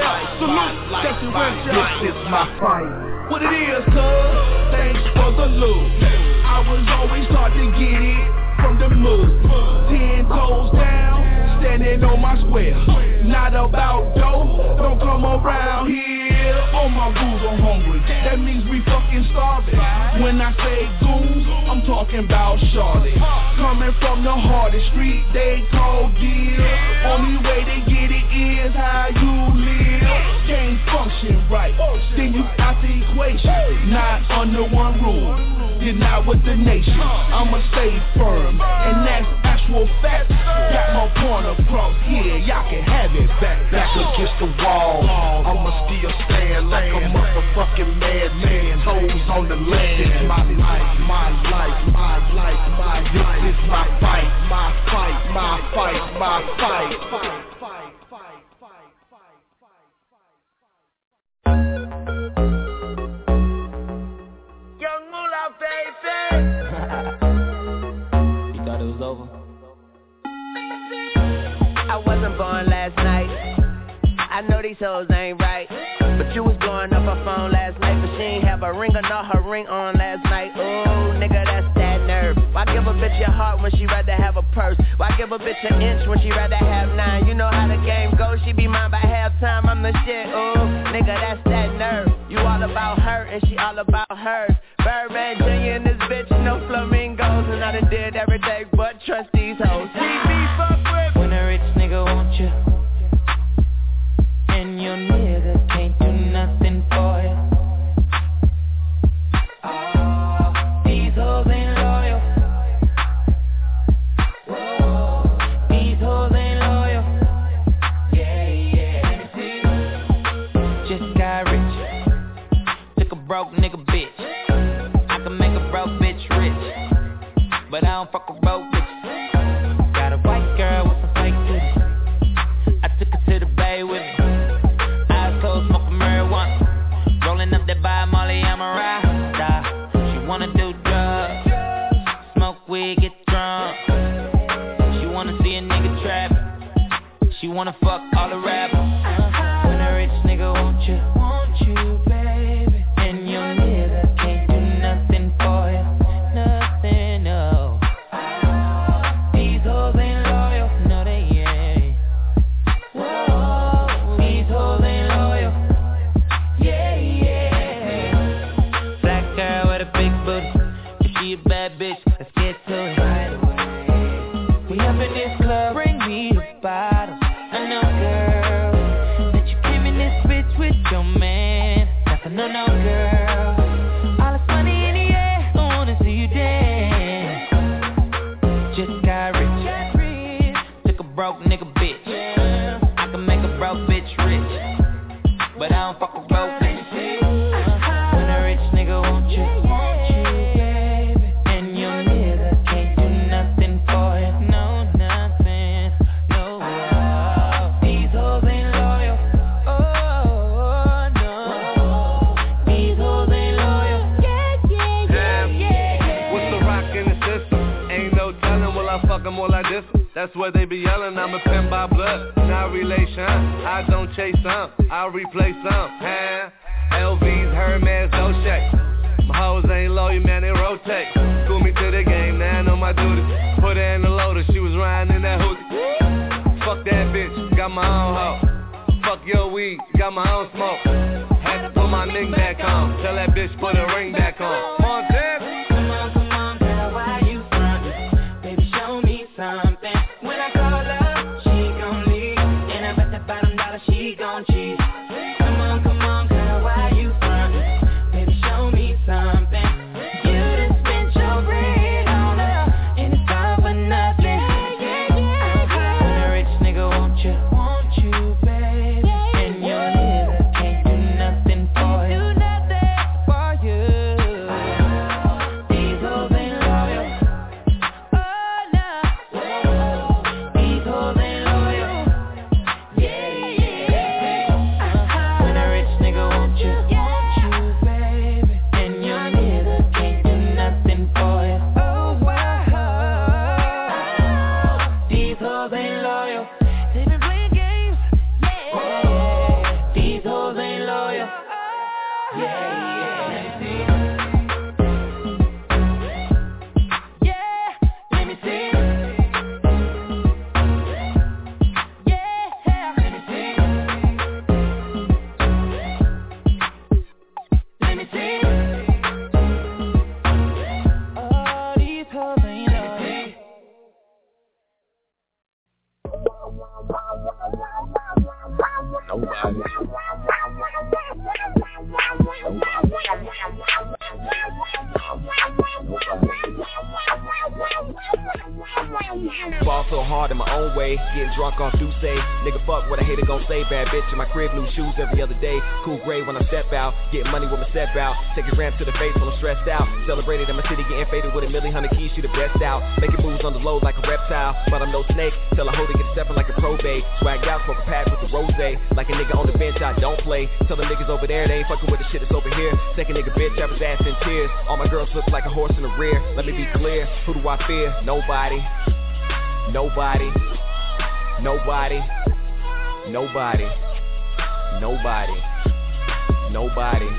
Speaker 12: This is my fight.
Speaker 11: What it is, cuz, thanks for the loot. I was always taught to get it from the move. 10 toes down, standing on my square. Not about dough, don't come around here. On my goons, I'm hungry, that means we fucking starving. When I say goons, I'm talking about Charlotte. Coming from the hardest street they call Deal. Only way to get it is how you live. Can't function right, then you out the equation. Not under one rule, you're not with the nation. I'ma stay firm, and that's actual facts. Got my point across here, y'all can have it back.
Speaker 12: Back against the wall, I'ma still stand like a motherfucking madman, toes on on the land. This is my life, my life, my life, my life. This is my fight, my fight, my fight, my fight.
Speaker 9: Young Moolah, baby.
Speaker 5: You thought it was over?
Speaker 1: I wasn't born last night. I know these hoes ain't right. But you was blowing up her phone last night. But she ain't have a ring or not her ring on last night. Ooh, nigga, that's that nerve. Why give a bitch your heart when she rather have a purse? Why give a bitch an inch when she rather have 9? You know how the game goes, she be mine by halftime. I'm the shit, ooh, nigga, that's that nerve. You all about her and she all about hers. Birdman Jr. and this bitch, no flamingos. And I done did everything but trust these hoes. TV fuck with.
Speaker 5: When a rich nigga want you and your nigga can't do nothing for you. Oh, these hoes ain't loyal. Whoa, these hoes ain't loyal. Yeah, yeah. Just got rich. Took a broke nigga bitch. I can make a broke bitch rich, but I don't fuck with broke bitches. Got a white girl with some fake titties. I took her to the bay with me. Eyes closed, smoking marijuana. Rolling up that by Molly, I'm a ride. She wanna do drugs, smoke weed, get drunk. She wanna see a nigga trap. She wanna fuck all the rappers. When a rich nigga want you, baby, and your nigga can't do nothing for you, nothing, no. These hoes ain't loyal, no they ain't. Whoa, these hoes ain't loyal. Yeah, yeah. Black girl with a big booty. If she a bad bitch, let's get to it. We up in this club, bring me the bottles. I know, girl, that you came in this bitch with your man. That's a no-no, girl. All this money in the air, I wanna see you dance. Just got rich. Took a broke nigga bitch. I can make a broke bitch rich, but I don't fuck with broke bitches. When a rich nigga want you, baby, and your nigga can't do nothing for you, no, nothing, no. These hoes ain't loyal, oh, no. These hoes ain't loyal, yeah.
Speaker 9: What's the rock in the system? Ain't no telling, will I fuck 'em all like this? That's what they be yelling, I'm a pimp by blood, not relation. I don't chase some, I replace some, huh? LVs, Hermes, no shake. My hoes ain't loyal, man, they rotate. School me to the game, now I know my duty. Put her in the loader, she was riding in that hoodie. Fuck that bitch, got my own hoe. Fuck your weed, got my own smoke. Had to put my ring back on, tell that bitch put her ring back on. Montana.
Speaker 5: Come on, girl, why you frontin'? Baby, show me something. When I call her, she gon' leave, and I bet that $5 she gon' cheat. Come on, girl, why you frontin'? Baby, show me something. You done spent your bread on her, and it's all for nothing. When a rich nigga want you, baby, and your nigga can't do nothing for you. These hoes ain't loyal. Oh no. These hoes ain't loyal. Yeah, yeah. When a rich nigga want you, baby, and your nigga can't do nothing for you. Oh wow. These hoes ain't loyal. They been playing games. Yeah. These hoes ain't loyal. Yeah. Let me see. Oh, these hoes ain't loyal.
Speaker 12: Nobody.
Speaker 20: Fall so hard in my own way, getting drunk off Douce. Nigga fuck what a hater gon' say, bad bitch in my crib, new shoes every other day. Cool grade when I step out, getting money with my step out. Take a gram to the face when I'm stressed out. Celebrated in my city, getting faded with $1,000,000 keys, she the best out. Making moves on the low like a reptile, but I'm no snake. Tell a hoe to get stepping like a probate. Swagged out, smoke a pack with the rose. Like a nigga on the bench, I don't play. Tell them niggas over there, they ain't fucking with the shit that's over here. Take a nigga bitch, have his ass in tears. All my girls look like a horse in the rear. Let me be clear, who do I fear? Nobody. Nobody. Nobody. Nobody. Nobody. Nobody.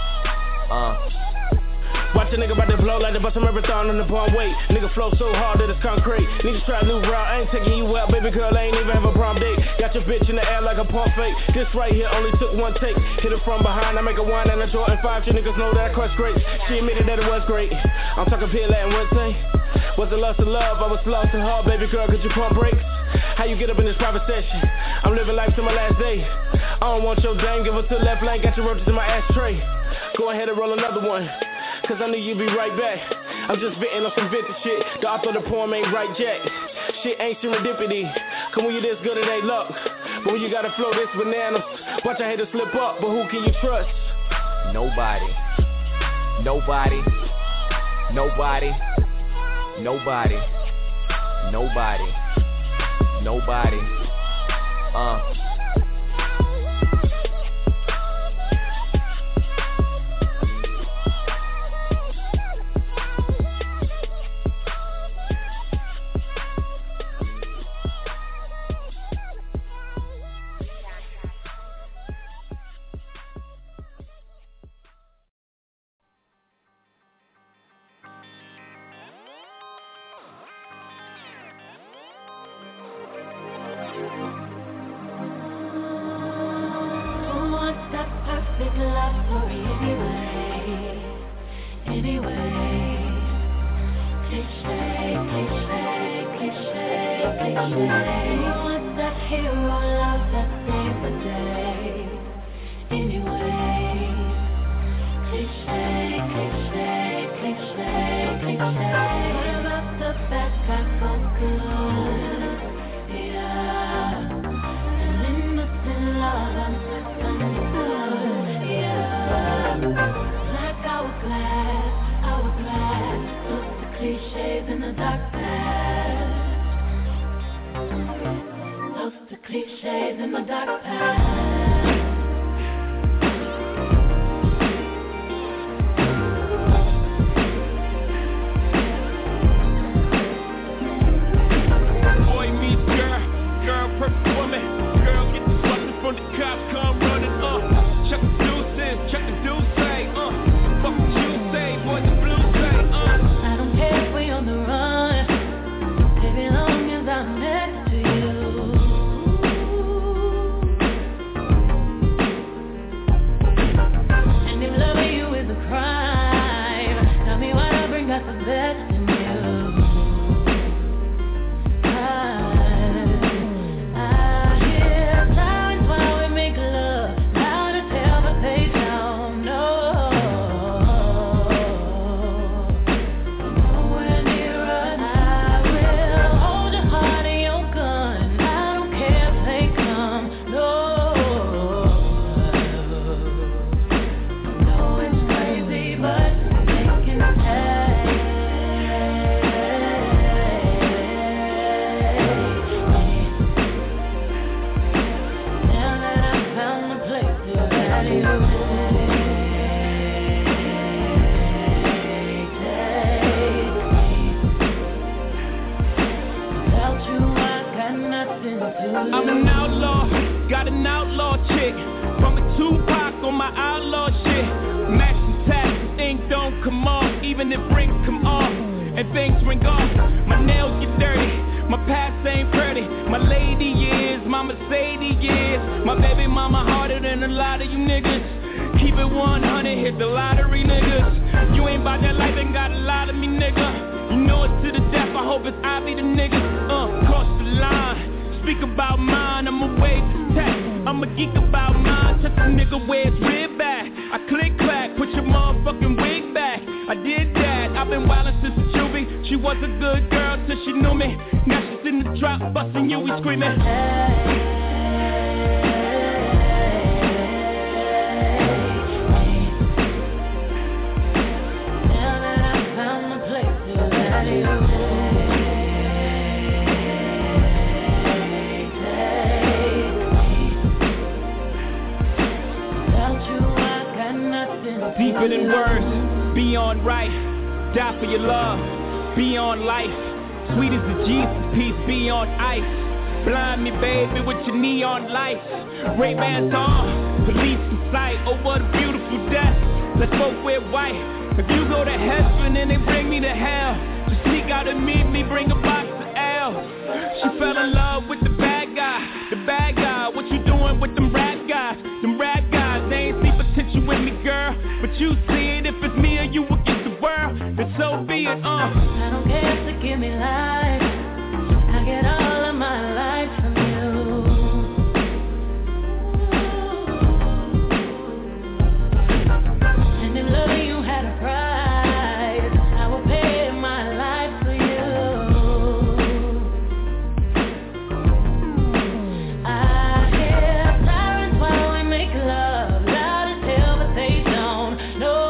Speaker 9: Watch a nigga about to blow like the bust a marathon on the palm weight. Nigga flow so hard that it's concrete. Niggas try a new route, I ain't taking you out, baby girl, I ain't even have a prom date. Got your bitch in the air like a pump fake. This right here only took one take. Hit it from behind, I make a wine and a Jordan 5. You niggas know that I crush great. She admitted that it was great. I'm talking pill and one say. Was it lust or love? I was lost in her, baby girl, could you pump brakes? How you get up in this private session? I'm living life to my last day. I don't want your dame, give her to the left lane, got your roaches in my ashtray. Go ahead and roll another one, cause I knew you'd be right back. I'm just venting on some vintage shit. The author of the poem ain't right jack. Shit ain't serendipity. Cause when you this good it ain't luck. But when you gotta flow this bananas, watch I hate to slip up, but who can you trust?
Speaker 20: Nobody. Nobody. Nobody. Nobody. Nobody. Nobody.
Speaker 14: I'm an outlaw, got an outlaw chick. From a Tupac on my outlaw shit. Max and tax, ink don't come off. Even if rings come off and things ring off. My nails get dirty, my past ain't pretty. My lady is, my Mercedes is. My baby mama harder than a lot of you niggas. Keep it 100, hit the lottery niggas. You ain't bout that life and got a lot of me nigga. You know it to the death, I hope it's I be the niggas. Cross the line. Speak about mine, I'm a way to tech. I'm a geek about mine, touch a nigga where it's rib back. I click clack, put your motherfucking wig back. I did that, I've been wildin' since a juvie. She was a good girl till she knew me. Now she's in the drop, busting you, we screaming. Deeper than words, beyond right. Die for your love, beyond life. Sweet as the Jesus, peace beyond ice. Blind me, baby, with your neon lights. Ray-Bans on, police in sight. Oh, what a beautiful death. Let's both wear white. If you go to heaven and they bring me to hell, just sneak out and meet me, bring a box of L. She fell in love with the bad guy. The bad guy, what you doing with them rap guys? Them rap guys, they ain't see potential with me, girl. But you see it, if it's me or you against the world, then so be it,
Speaker 10: I don't care if they give me life, I get all of my life from you. And if loving you had a price, I would pay my life for you. I hear sirens while we make love, loud as hell, but they don't know.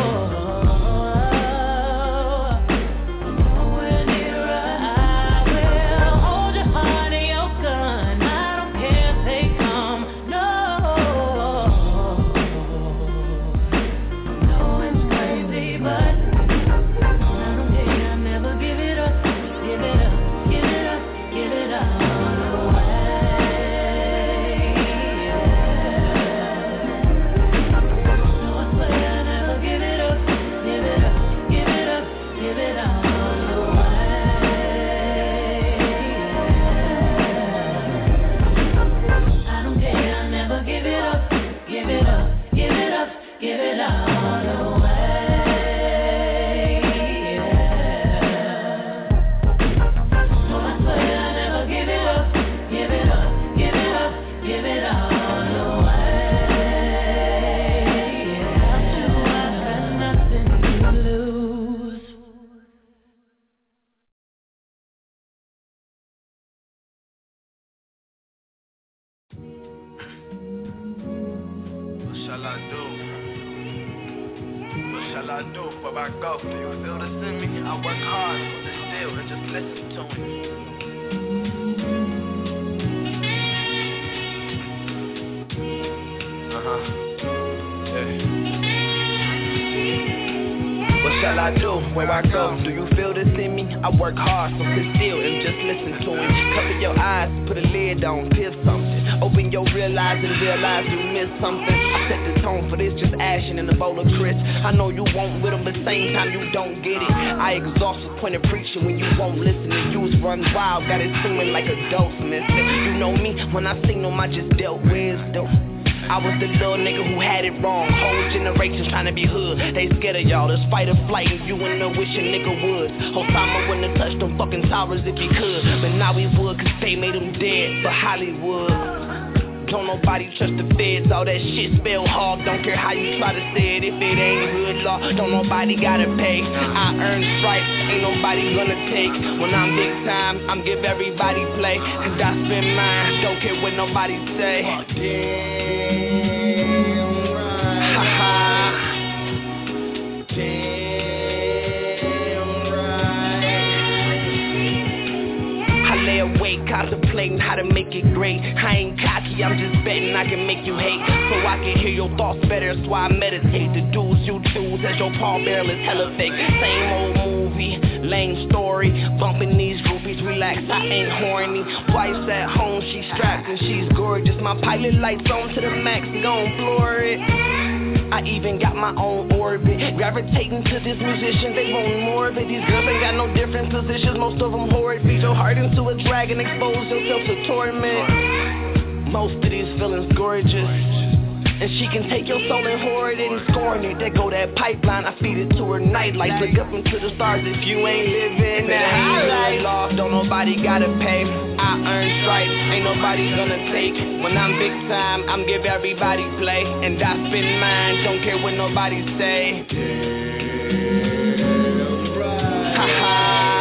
Speaker 3: Where I go, do you feel this in me? I work hard, so sit still and just listen to it. Cover your eyes, put a lid on, feel something. Open your real eyes and realize you missed something. I set the tone for this, just ashing in a bowl of crisp. I know you won't with them, but same time you don't get it. I exhaust the point of preaching when you won't listen. And you run wild, got it seeming like adults missing. You know me, when I signal, I just dealt wisdom. I was the little nigga who had it wrong. Whole generations trying to be hood. They scared of y'all. This fight or flight, and you in the wish a nigga would. Osama wouldn't have touched them fucking towers if he could. But now he would, cause they made him dead for Hollywood. Don't nobody trust the feds. All that shit spell hard. Don't care how you try to say it. If it ain't hood law, don't nobody gotta pay. I earn stripes, ain't nobody gonna take. When I'm big time, I'm give everybody play. And I spend mine, don't care what nobody say. Damn right. Haha. Damn right. I lay awake contemplating how to make it great. I ain't cocky, I'm just betting I can make you hate. So I can hear your thoughts better, that's why I meditate. The dudes you choose as your pallbearer is hella fake. Same old movie, lame story. Bumping these groupies, relax, I ain't horny. Wife's at home, she's strapped and she's gorgeous. My pilot lights on to the max, gon' floor it. I even got my own orbit. Gravitating to this musician, they want more of it. These girls ain't got no different positions, most of them horrid. Feed your heart into a dragon, expose yourself to torment. Most of these feelings gorgeous. And she can take your soul and hoard it and scorn it. There go that pipeline, I feed it to her nightlight. Look up into the stars if you ain't living that high life. Lost, don't nobody gotta pay. I earn stripes, ain't nobody gonna take. When I'm big time, I'm give everybody play. And I spend mine, don't care what nobody say. Haha.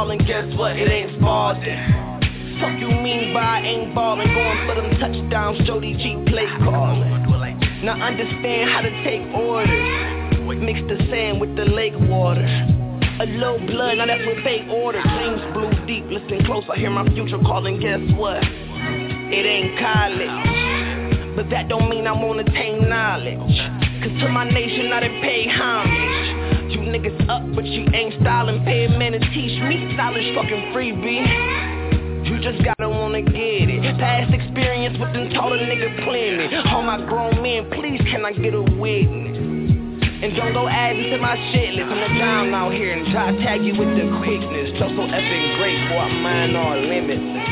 Speaker 1: calling, guess what? It ain't Spalding. Fuck you mean by I ain't ballin', going for them touchdowns, Jody G play callin'. Now understand how to take orders, mix the sand with the lake water. A little blood, now that's what they order. Dreams blue deep, listen close, I hear my future calling, guess what? It ain't college, but that don't mean I won't attain knowledge. Cause to my nation I done pay homage. You niggas up, but you ain't stylin'. Pay a man to teach me, stylish fucking freebie. You just gotta wanna get it. Past experience with them taught a nigga plenty. All my grown men, please can I get a witness? And don't go adding to my shit list. I'm down out here and try to tag you with the quickness. So effing great, boy, I mind all limits.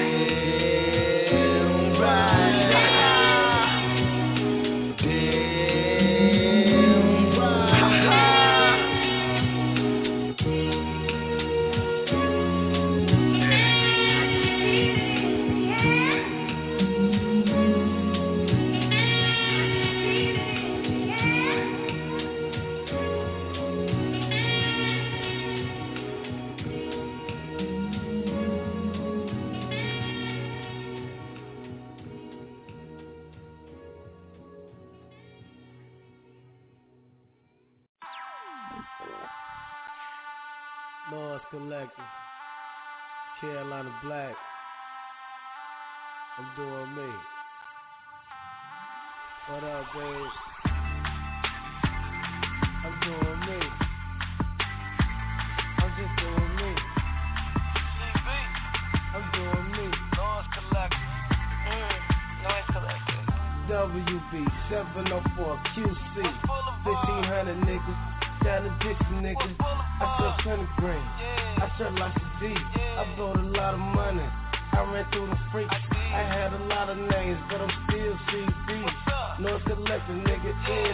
Speaker 1: Damn right.
Speaker 9: Noise Collective, Carolina Black. I'm doing me. What up, babe? I'm doing me. I'm just doing me. I'm doing me. Noise Collective. Noise Collective. WB 704 QC 1500 niggas. Down the Dixie niggas, I sell Sunny Green, I sell lots of D, I blowed a lot of money, I ran through the freaks, I had a lot of names, but I'm still CB, Noise Collective nigga,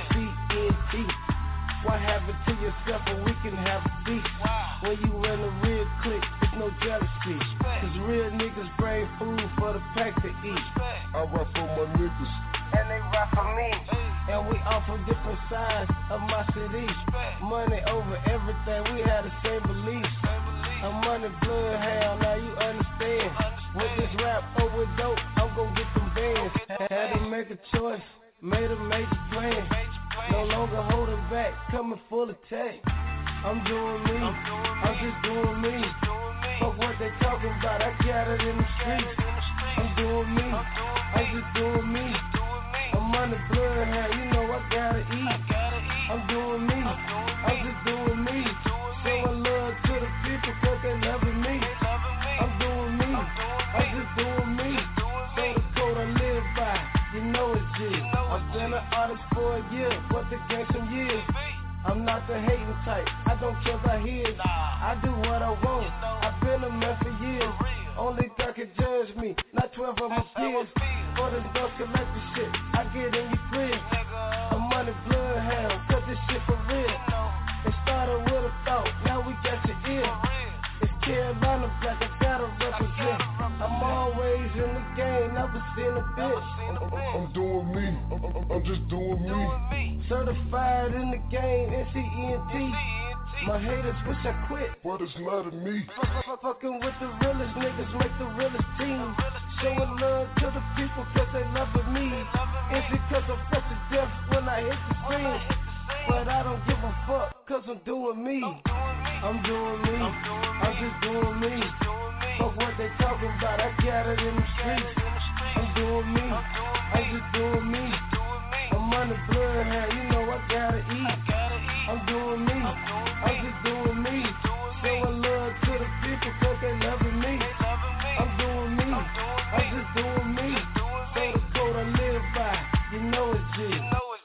Speaker 9: NCNT, why have it to yourself when we can have a beat, when you run a real clique, it's no jealousy, cause real niggas bring food for the pack to eat, I rap for my niggas, and they rap for me. And we all from different sides of my city. Money over everything, we had the same beliefs. I'm money, blood, hell, now you understand. With this rap over dope, I'm gon' get them bands. Had to make a choice, made a major plan. No longer holding back, coming full attack. I'm doing me, I'm just doing me. Fuck what they talking about, I got it in the streets. I'm doing me, I'm just doing me. I'm on the blood, hell, you know I gotta eat. I'm doing me, I'm just doing me. Showing love to the people cause they loving me. I'm doing me, I'm just doing me. So the code I live by, you know it's G. I've been an artist for a year, but the game some years. I'm not the hating type, I don't care about his. I do what I want, I've been a man for years. Only God can judge me, not 12 of my peers. For this Noise Collective shit, I get in your crib. I'm money bloodhound, cause this shit for real. It started with a thought, now we got your ear. It's Carolina Black, I gotta represent. I'm always in the game, never seen a bitch.
Speaker 12: I'm doing me, I'm just doing me.
Speaker 9: Certified in the game, NCNT. My haters wish I quit,
Speaker 12: but it's not of me.
Speaker 9: Fucking with the realest niggas make the realest team. Showing love to the people cause they loving me. It's because I'm fresh to death when I hit the screen. But I don't give a fuck cause I'm doing me. I'm doing me, I'm just doing me. Fuck what they talking about, I got it in the streets. I'm doing me, I'm just doing me. I'm on the blood, hell, you know I gotta eat. I'm doing me, I'm just doing me. Showing love to the people cause they loving me. I'm doing me, I'm just doing me. So the code I live by, you know it's G.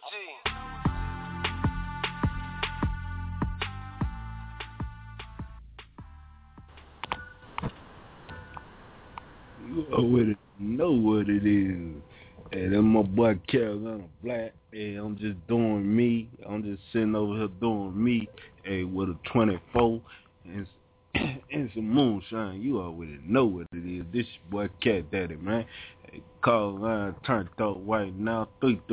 Speaker 2: You already know what it is. Hey, that's my boy Carolina Black. Hey, I'm just doing me. I'm just sitting over here doing me. Hey, with a 24 and some moonshine. You already know what it is. This your boy Cat Daddy, man. Hey, call line turned up right now.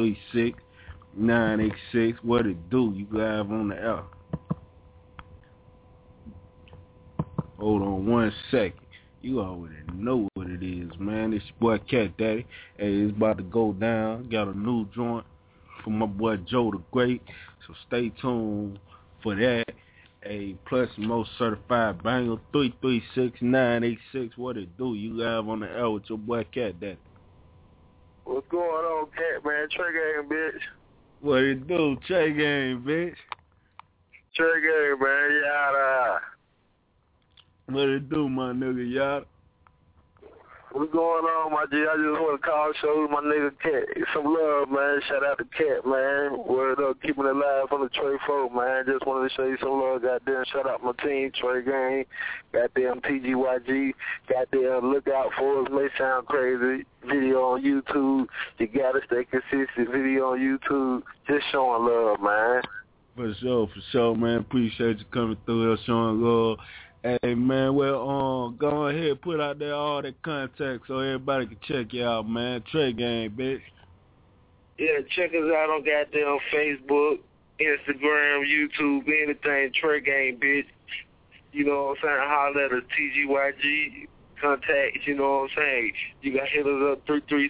Speaker 2: 336-986. What it do? You live on the air. Hold on 1 second. You already know what it is, man. It's your boy Cat Daddy. Hey, it's about to go down. Got a new joint from my boy Joe the Great. So stay tuned for that. Hey, plus most certified banger 336-986. What it do? You live on the air with your boy Cat Daddy.
Speaker 21: What's going on, Cat, man? Trey Gang, bitch.
Speaker 2: What it do? Trey Gang, bitch.
Speaker 21: Trey Gang, man. Yada.
Speaker 2: What it do, my nigga? Yada.
Speaker 21: What's going on, my G? I just want to call, show my nigga Cat some love, man. Shout out to Cat, man. Word up, keeping it live on the Trey folk, man. Just wanted to show you some love, goddamn. Shout out my team, Trey Gang, goddamn TGYG, goddamn look out for us. May sound crazy. Video on YouTube. You gotta stay consistent. Video on YouTube. Just showing love, man.
Speaker 2: For sure, man. Appreciate you coming through here showing love. Hey, man, well, go ahead, put out there all that contact so everybody can check you out, man. Trey Gang, bitch.
Speaker 21: Yeah, check us out on goddamn Facebook, Instagram, YouTube, anything. Trey Gang, bitch. You know what I'm saying? Holler at us, TGYG, contacts, you know what I'm saying? You got hit us up,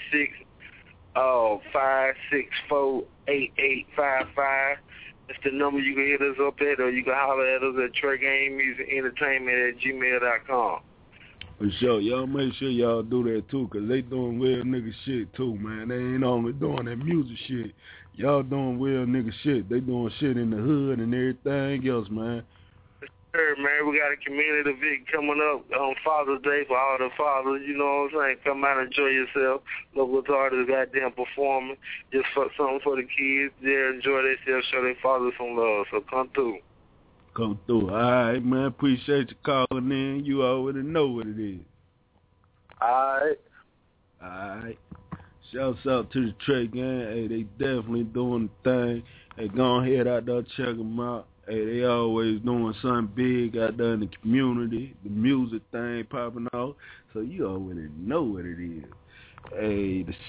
Speaker 21: 336-564-8855. That's the number you can hit us up at, or you can holler at us at Trey Gang Music Entertainment at gmail.com.
Speaker 2: For sure. Y'all make sure y'all do that, too, because they doing real nigga shit, too, man. They ain't only doing that music shit. Y'all doing real nigga shit. They doing shit in the hood and everything else, man.
Speaker 21: Sure, man. We got a community event coming up on Father's Day for all the fathers. You know what I'm saying? Come out and enjoy yourself. Local artists goddamn performing. Just for something for the kids. They'll enjoy themselves, show their fathers some love. So come through.
Speaker 2: Come through. All right, man. Appreciate you calling in. You already know what it is.
Speaker 21: All
Speaker 2: right. Shouts out to the Trey Gang. Hey, they definitely doing the thing. Hey, go ahead out there, check them out. Hey, they always doing something big out there in the community, the music thing popping off. So you already know what it is. Hey, the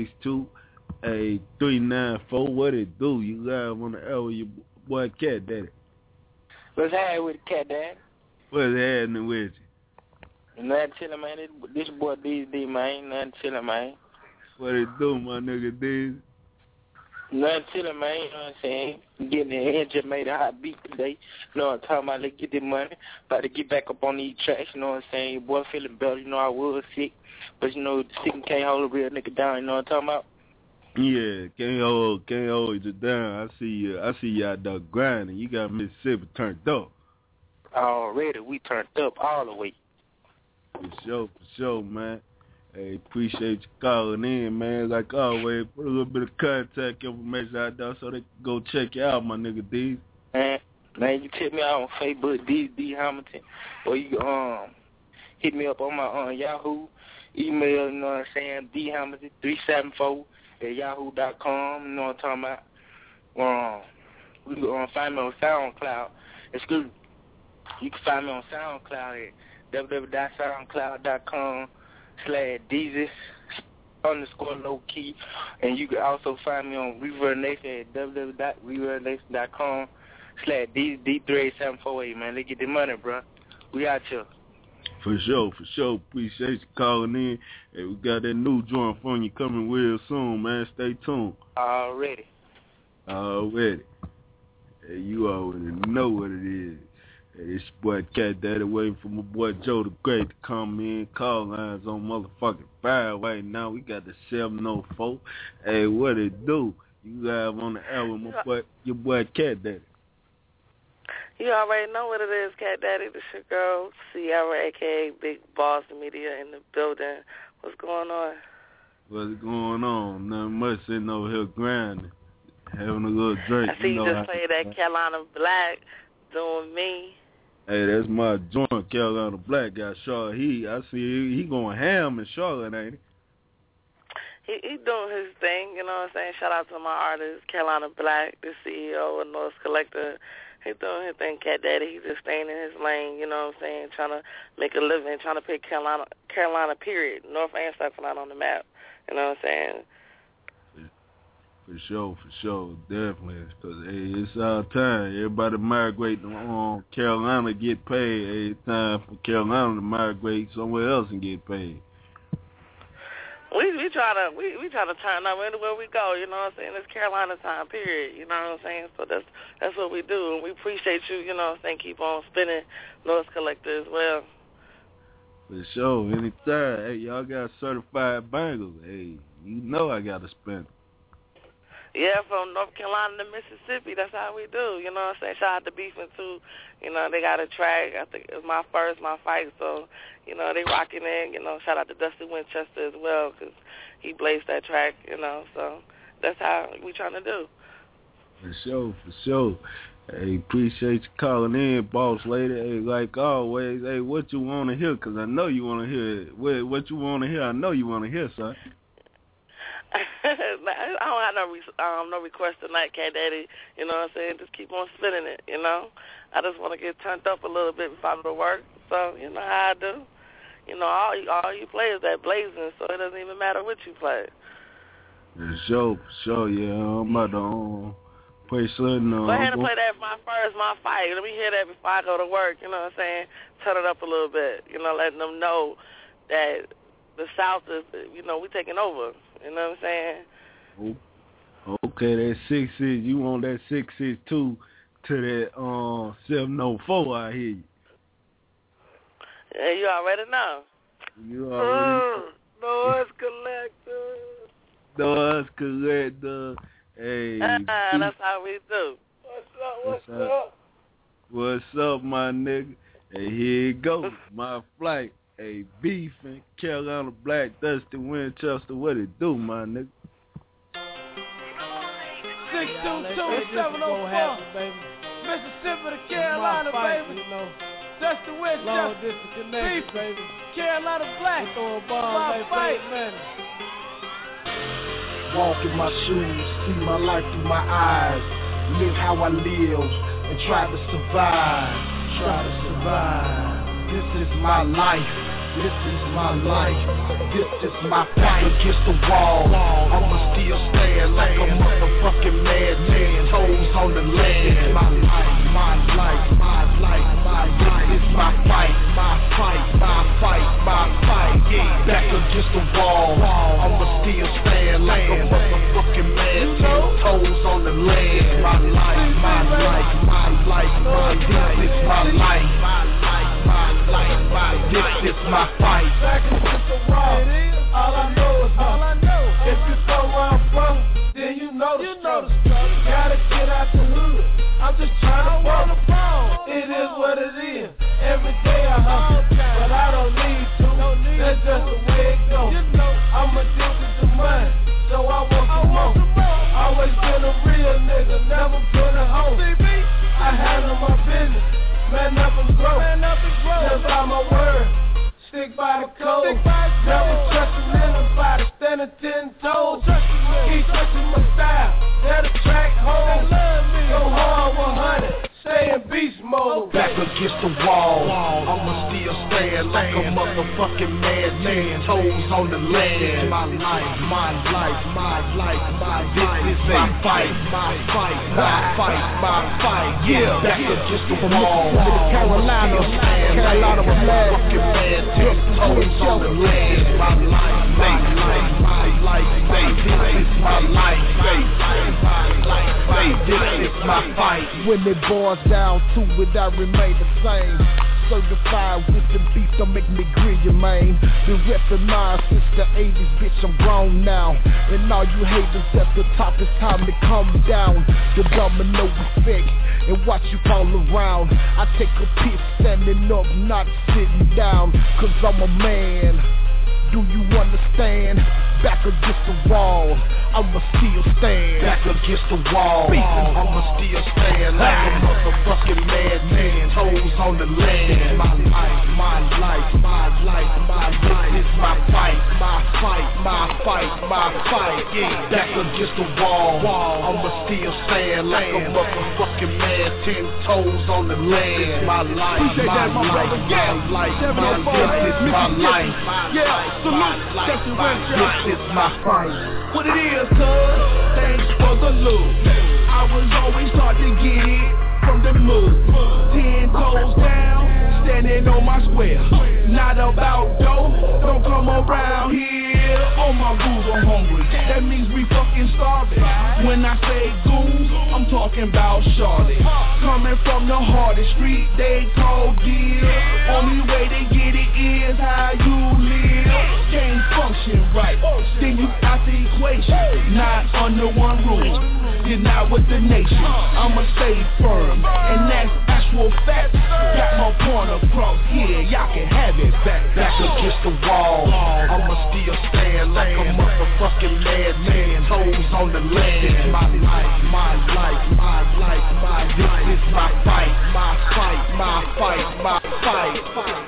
Speaker 2: 662-394, what it do? You live on the air with your boy Cat Daddy.
Speaker 22: What's happening with Cat Daddy?
Speaker 2: What's happening with
Speaker 22: you? Nothing chillin', man. This boy DD, man. Nothing chillin', man.
Speaker 2: What it do, my nigga D?
Speaker 22: Nothing chillin', man. You know what I'm saying? Getting the engine made a hot beat today. You know what I'm talking about? Let's get the money. About to get back up on these tracks. You know what I'm saying? Your boy feeling better. You know, I was sick. But, you know, sick and can't hold a real nigga down. You know what I'm talking about?
Speaker 2: Yeah, can't hold you down. I see you out there grinding. You got Mississippi turned up.
Speaker 22: Already, we turned up all the way.
Speaker 2: For sure, man. Hey, appreciate you calling in, man. Like always, put a little bit of contact information out there so they can go check you out, my nigga D.
Speaker 22: Man, you check me out on Facebook, D Hamilton, or you hit me up on my Yahoo email. You know what I'm saying? DHamilton374@yahoo.com. You know what I'm talking about? You can find me on SoundCloud. Excuse me. You can find me on SoundCloud at www.soundcloud.com/Jesus_lowkey. And you can also find me on Reverb Nation at www.reverbnation.com/D3874. Man, let's get the money, bro. We out here.
Speaker 2: For sure. Appreciate you calling in. Hey, we got that new joint for you coming real soon, man. Stay tuned.
Speaker 22: Already.
Speaker 2: Hey, you already know what it is. Hey, it's your boy Cat Daddy waiting for my boy Joe the Great to come in. Call lines on motherfucking fire right now. We got the 704. Hey, what it do? You live on the air with your boy Cat Daddy.
Speaker 23: You already know what it is, Cat Daddy. This your girl, Sierra, a.k.a. Big Boss Media in the building. What's going on?
Speaker 2: What's going on? Nothing much, sitting over here grinding, having a little drink.
Speaker 23: I see you just played that Carolina Black, doing me.
Speaker 2: Hey, that's my joint, Carolina Black. Got Charlotte. I see he going ham in Charlotte, ain't
Speaker 23: he? He doing his thing, you know what I'm saying? Shout out to my artist, Carolina Black, the CEO of North Collector. He doing his thing, Cat Daddy. He just staying in his lane, you know what I'm saying, trying to make a living, trying to put Carolina, period, North and South Carolina on the map, you know what I'm saying?
Speaker 2: For sure, definitely. Cause it's our time. Everybody migrate to Carolina, get paid. It's time for Carolina to migrate somewhere else and get paid.
Speaker 23: We try to turn up anywhere we go. You know what I'm saying? It's Carolina time, period. You know what I'm saying? So that's what we do, and we appreciate you. You know what I'm saying? Keep on spinning Noise Collector as well.
Speaker 2: For sure, anytime. Hey, y'all got certified bangles. Hey, you know I gotta spend.
Speaker 23: Yeah, from North Carolina to Mississippi, that's how we do. You know what I'm saying? Shout out to Beefing too. You know, they got a track. I think it was my fight. So, you know, they rocking in. You know, shout out to Dusty Winchester as well because he blazed that track. You know, so that's how we trying to do.
Speaker 2: For sure. Hey, appreciate you calling in, boss lady. Hey, like always, hey, what you want to hear? Because I know you want to hear it. What you want to hear, I know you want to hear, son.
Speaker 23: I don't have no request tonight, Cat Daddy. You know what I'm saying? Just keep on spinning it, you know. I just want to get turned up a little bit before I go to work. So, you know how I do. You know, all you play is that blazing, so it doesn't even matter what you play.
Speaker 2: For sure, yeah. I'm about to play something.
Speaker 23: Go ahead and play that my fight. Let me hear that before I go to work, you know what I'm saying? Turn it up a little bit, you know, letting them know that the South is, you know, we taking over. You know what I'm saying?
Speaker 2: Okay, that 6-6. You want that 6-6-2 to that 704? I hear you.
Speaker 23: Yeah, you already know. Noise
Speaker 2: Collector. Hey.
Speaker 23: That's how we do.
Speaker 2: What's up, my nigga? Hey, here it goes. My flight. Hey, Beefing, Carolina Black, Dusty Winchester, what it do, my nigga?
Speaker 11: 622-704, Mississippi to Carolina, baby. Dusty Winchester, Beefing, Carolina Black, my fight, man.
Speaker 12: Walk in my shoes, see my life through my eyes, live how I live, and try to survive. This is my life. This is my life, this is my fight against the wall. I'ma still stand like a motherfucking madman, toes on the land. My life, this is my fight, yeah. Back against the wall, I'ma still stand like a motherfucking madman, toes on the land. My life, this is my life. This is my fight.
Speaker 11: Back against the wall. All I know is if you know where I'm from, then you know the struggle. Gotta get out the hood. I'm just trying to fall. It is what it is. Every day I hustle, but I don't need to. That's just the way it goes. I'm addicted to money, so I want some more. Always been a real nigga, never been a hoe. I handle my business. Man up and grow, live by my word, stick by the code, never trusting anybody, standing 10 toes, keep touching my style, let the track hold, go hard 100, stay in beast mode.
Speaker 12: Back against the wall, I'ma still stand like a motherfucking madman, toes on the land. My life, this is my fight, yeah. Back against the wall, Carolina was mad, fucking madman, toes on the land. My life, this is my life, this is my fight.
Speaker 19: When it boils down to it, I remain the same. Certified with the beef, don't make me grill you, man. Been reppin' mine since the 80s, bitch, I'm grown now. And all you haters at the top, it's time to come down. The domino effect, and watch you fall around. I take a piss standing up, not sitting down, cause I'm a man. Do you understand? Back against the wall, I'ma still stand.
Speaker 12: Back against the wall, I'ma still stand like a motherfucking madman, toes on the land. My life, this is my fight, yeah. Back against the wall, I'ma still stand like a motherfucking man, 10 toes on the land. My life, this is my life.
Speaker 11: Yeah, salute,
Speaker 12: This is my fight.
Speaker 11: What it is, cuz, they
Speaker 12: thanks for the loot. I was always taught to get it from the move. 10 toes down, standing on my square. Not about dough, don't come around here. On my goons, I'm hungry. That means we fucking starving. When I say goons, I'm talking about Charlotte. Coming from the hardest street they call deal. Only way to get it is how you live. Can't function right, then you out the equation. Not under one rule, you're not with the nation. I'ma stay firm, and that's actual facts. Got my point across here, y'all can have it back.
Speaker 15: Back against the wall, I'ma still stand like a motherfucking madman. Toes on the land. This is my life, my life, my life, my. This is my fight, my fight, my fight, my fight.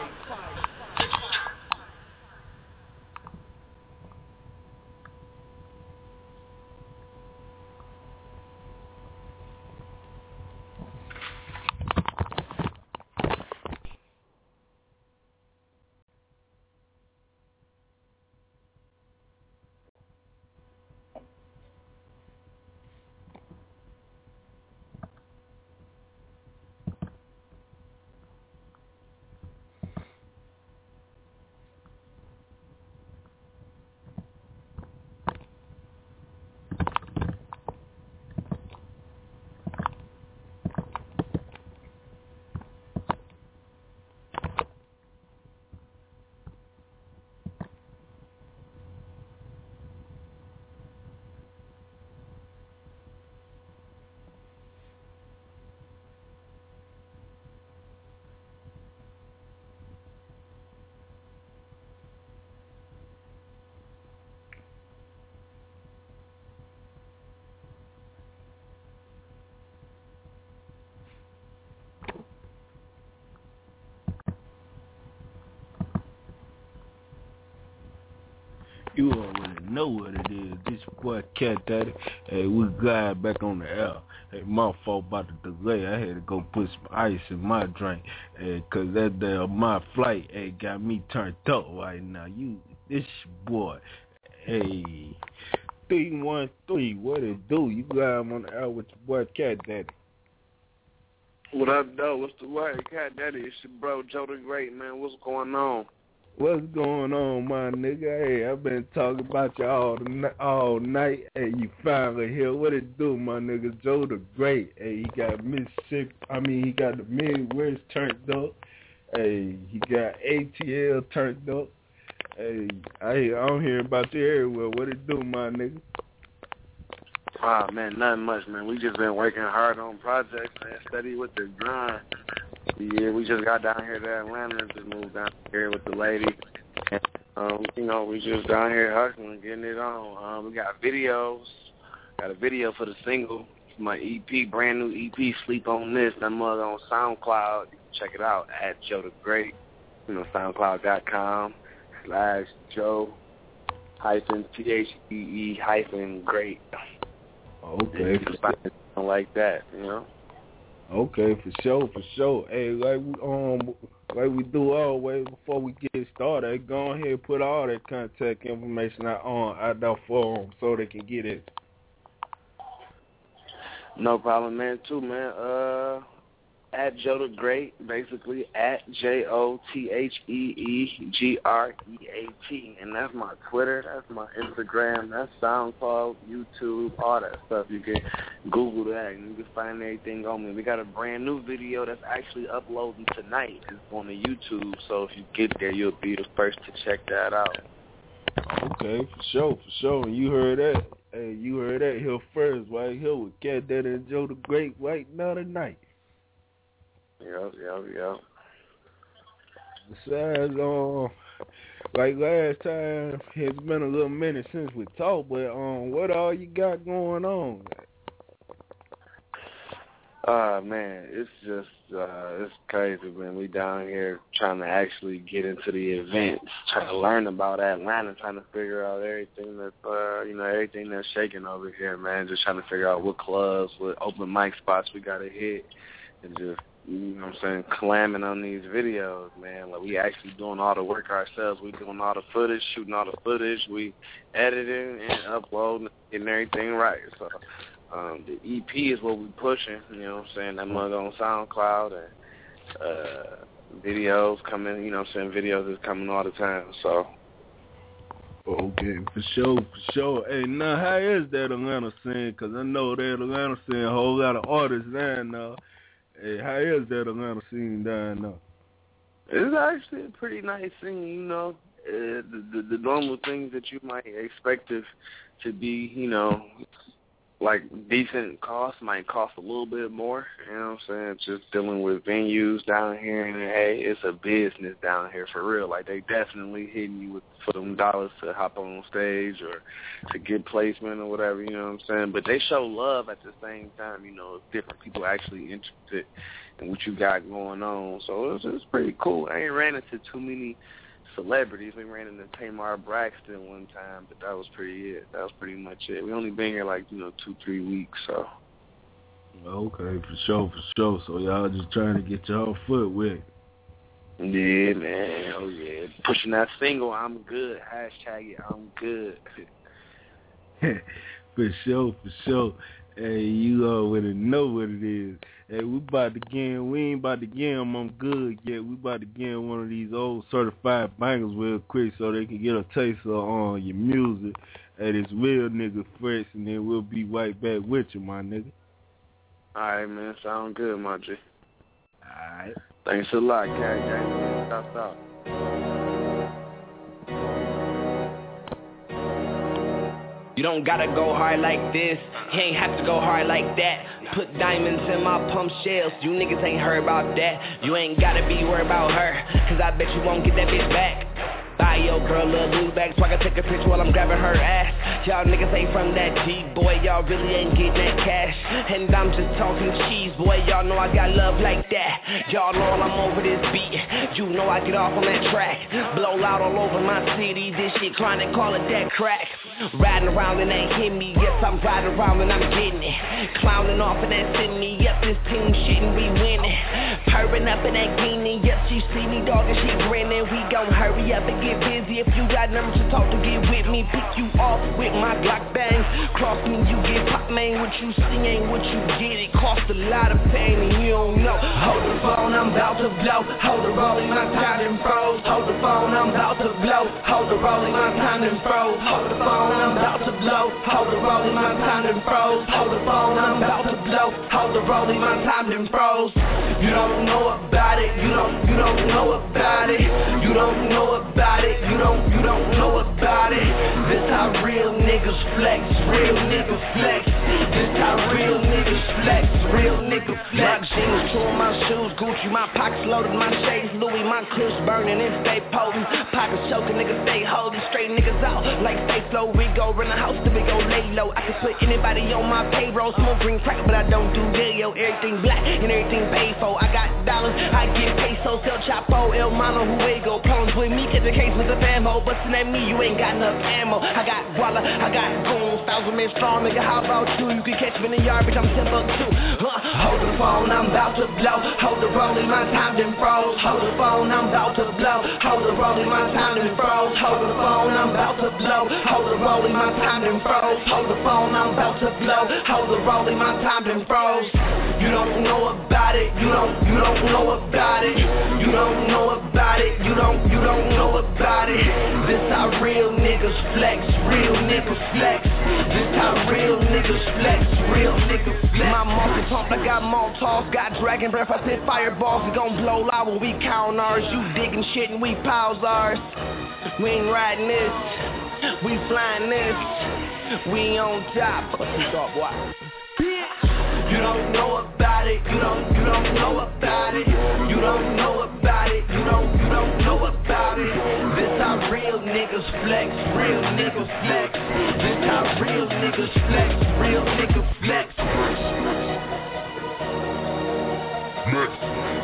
Speaker 2: You already know what it is. This boy Cat Daddy. Hey, we glad back on the air. Hey, my fault about the delay. I had to go put some ice in my drink. Hey, cause that damn my flight got me turned up right now. This boy. Hey, 313. What it do? You glad I'm on the air with your boy Cat Daddy.
Speaker 21: What up, though? What's the word? Cat Daddy, it's your bro, Joe the Great, man. What's going on?
Speaker 2: What's going on, my nigga? Hey, I've been talking about you all night. Hey, you finally here. What it do, my nigga? Joe the Great. Hey, he got Mississippi. He got the Midwest turned up. Hey, he got ATL turned up. Hey, I'm hearing about you everywhere. What it do, my nigga?
Speaker 21: Ah, man, nothing much, man. We just been working hard on projects, man. Steady with the grind. Yeah, we just got down here to Atlanta, just moved down here with the lady. And, we just down here hustling, getting it on. We got videos. Got a video for the single. My EP, brand new EP, Sleep on This. That mother on SoundCloud. You can check it out at Joe the Great. SoundCloud.com/Joe-THEE-Great.
Speaker 2: Okay.
Speaker 21: Something like that,
Speaker 2: Okay, for sure. Hey, like we do always before we get started, go ahead and put all that contact information out there for them so they can get it.
Speaker 21: No problem, man. Too, man. At Joe the Great, basically at JOTHEEGREAT, and that's my Twitter, that's my Instagram, that's SoundCloud, YouTube, all that stuff. You can Google that and you can find everything on me. We got a brand new video that's actually uploading tonight. It's on the YouTube, so if you get there, you'll be the first to check that out.
Speaker 2: Okay, for sure. You heard that? Hey, you heard that here first, right here with Cat Daddy and Joe the Great right now tonight.
Speaker 21: Yep.
Speaker 2: Besides, like last time, it's been a little minute since we talked, but what all you got going on?
Speaker 21: Man, it's just it's crazy, man. We down here trying to actually get into the events, trying to learn about Atlanta, trying to figure out everything that's everything that's shaking over here, man. Just trying to figure out what clubs, what open mic spots we gotta hit, and just
Speaker 4: you know what I'm saying, clamming on these videos, man. Like, we actually doing all the work ourselves. We doing all the footage, shooting all the footage. We editing and uploading, getting everything right. So the EP is what we pushing, you know what I'm saying, that mug on SoundCloud, and videos coming, you know what I'm saying, videos is coming all the time, so.
Speaker 2: Okay, for sure. Hey, now, how is that Atlanta scene? Because I know that Atlanta scene, a whole lot of artists down now. Hey, how is that Atlanta scene down now?
Speaker 4: It's actually a pretty nice scene, you know. The normal things that you might expect it to be, you know, like decent cost might cost a little bit more, you know what I'm saying? Just dealing with venues down here, and hey, it's a business down here for real. Like, they definitely hitting you for them dollars to hop on stage or to get placement or whatever, you know what I'm saying? But they show love at the same time, you know, different people actually interested in what you got going on. So it's pretty cool. I ain't ran into too many celebrities. We ran into Tamar Braxton one time, but that was pretty much it. We only been here like, you know, 2-3 weeks, so.
Speaker 2: Okay, for sure. So y'all just trying to get y'all foot wet.
Speaker 4: Yeah, man. Oh yeah. Pushing that single, I'm good. Hashtag it, I'm good.
Speaker 2: For sure. Hey, you already know what it is. Hey, we ain't about to get them I'm good yet. We about to get one of these old certified bangers real quick so they can get a taste of your music. Hey, this real nigga fresh, and then we'll be right back with you, my nigga.
Speaker 4: All right, man. Sound good, my G.
Speaker 2: All right.
Speaker 4: Thanks a lot, gang. Stop.
Speaker 6: You don't gotta go hard like this, you ain't have to go hard like that. Put diamonds in my pump shells, you niggas ain't heard about that. You ain't gotta be worried about her, cause I bet you won't get that bitch back. Buy your girl a little bag so I can take a picture while I'm grabbing her ass. Y'all niggas ain't from that G, boy, y'all really ain't getting that cash. And I'm just talking cheese, boy, y'all know I got love like that. Y'all know I'm over this beat, you know I get off on that track. Blow loud all over my city, this shit chronic, call it that crack. Riding around and ain't hit me, yes, I'm riding around and I'm getting it. Clowning off and that send me, yep, this team shitting, we winning. Purring up in that guinea, yep, she see me dog and she grinning. We gon' hurry up and get busy, if you got numbers to talk to get with me. Pick you off with my Glock bang, cross me, you get pop, man. What you see ain't what you get, it cost a lot of pain and you don't know. Hold the phone, I'm about to blow. Hold the rolling, my time and froze. Hold the phone, I'm about to blow. Hold the rolling, my time and froze. Hold the phone, I'm about to blow. Hold the rolling, my time and froze. Hold the phone, I'm about to blow. Hold the rolling, my time and froze. You don't know about it. You don't know about it. You don't know about it. You don't know about it. This how real niggas flex. Real niggas flex. This how real niggas flex. Real niggas flex. My jeans, two of my shoes, Gucci, my pockets loaded, my shades, Louis, my clips burning and stay potent. Pockets choking, niggas stay holding, straight niggas out like stay slow. We go run the house, then we go lay low. I can put anybody on my payroll. Smoke green crack, but I don't do video. Everything black and everything paid for. I got dollars, I get pesos, El Chapo, El Mano, Huego. Problems with me, catch a case with the famo. Bustin' at me, you ain't got enough ammo. I got Guala, I got goons, 1,000 men strong, nigga. How about you? You can catch me in the yard, bitch. I'm Timbuktu. Hold the phone, I'm about to blow. Hold the rolling, my time then froze. Hold the phone, I'm about to blow. Hold the rolling, my time then froze. Hold the phone, I'm about to blow. Hold the rolling, my time then froze. Hold the phone, I'm about to blow. Hold the rolling, my time then froze. You don't know about it. You don't know about it. You don't know about it. You don't know about it. This how real niggas flex. Real niggas flex. This how real niggas flex. Real niggas flex. My muscle pump, I got Molotovs, got dragon breath. I said fireballs, we gon' blow loud when we count ours. You digging shit and we pals ours. We ain't riding this. We flying this. We on top. Stop, what? You don't know about it. You don't know about it. You don't know about it. You don't know about it. This how real niggas flex. Real niggas flex. This how real niggas flex. Real niggas flex.
Speaker 7: Next.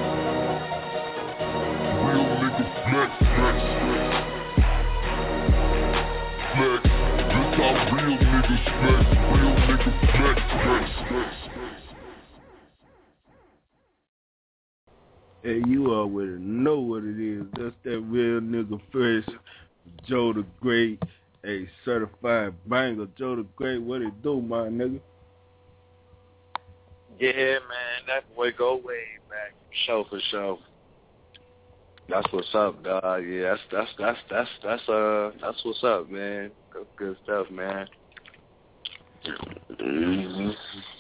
Speaker 7: Real niggas flex. Flex. This how real niggas flex. Real niggas flex.
Speaker 2: Hey, you already know what it is. That's that real nigga Fresh, Joe the Great, a certified banger. Joe the Great, what it do, my nigga?
Speaker 4: Yeah, man, that boy go way back, for sure. That's what's up, dog. Yeah, that's what's up, man. Good stuff, man. Mm-hmm.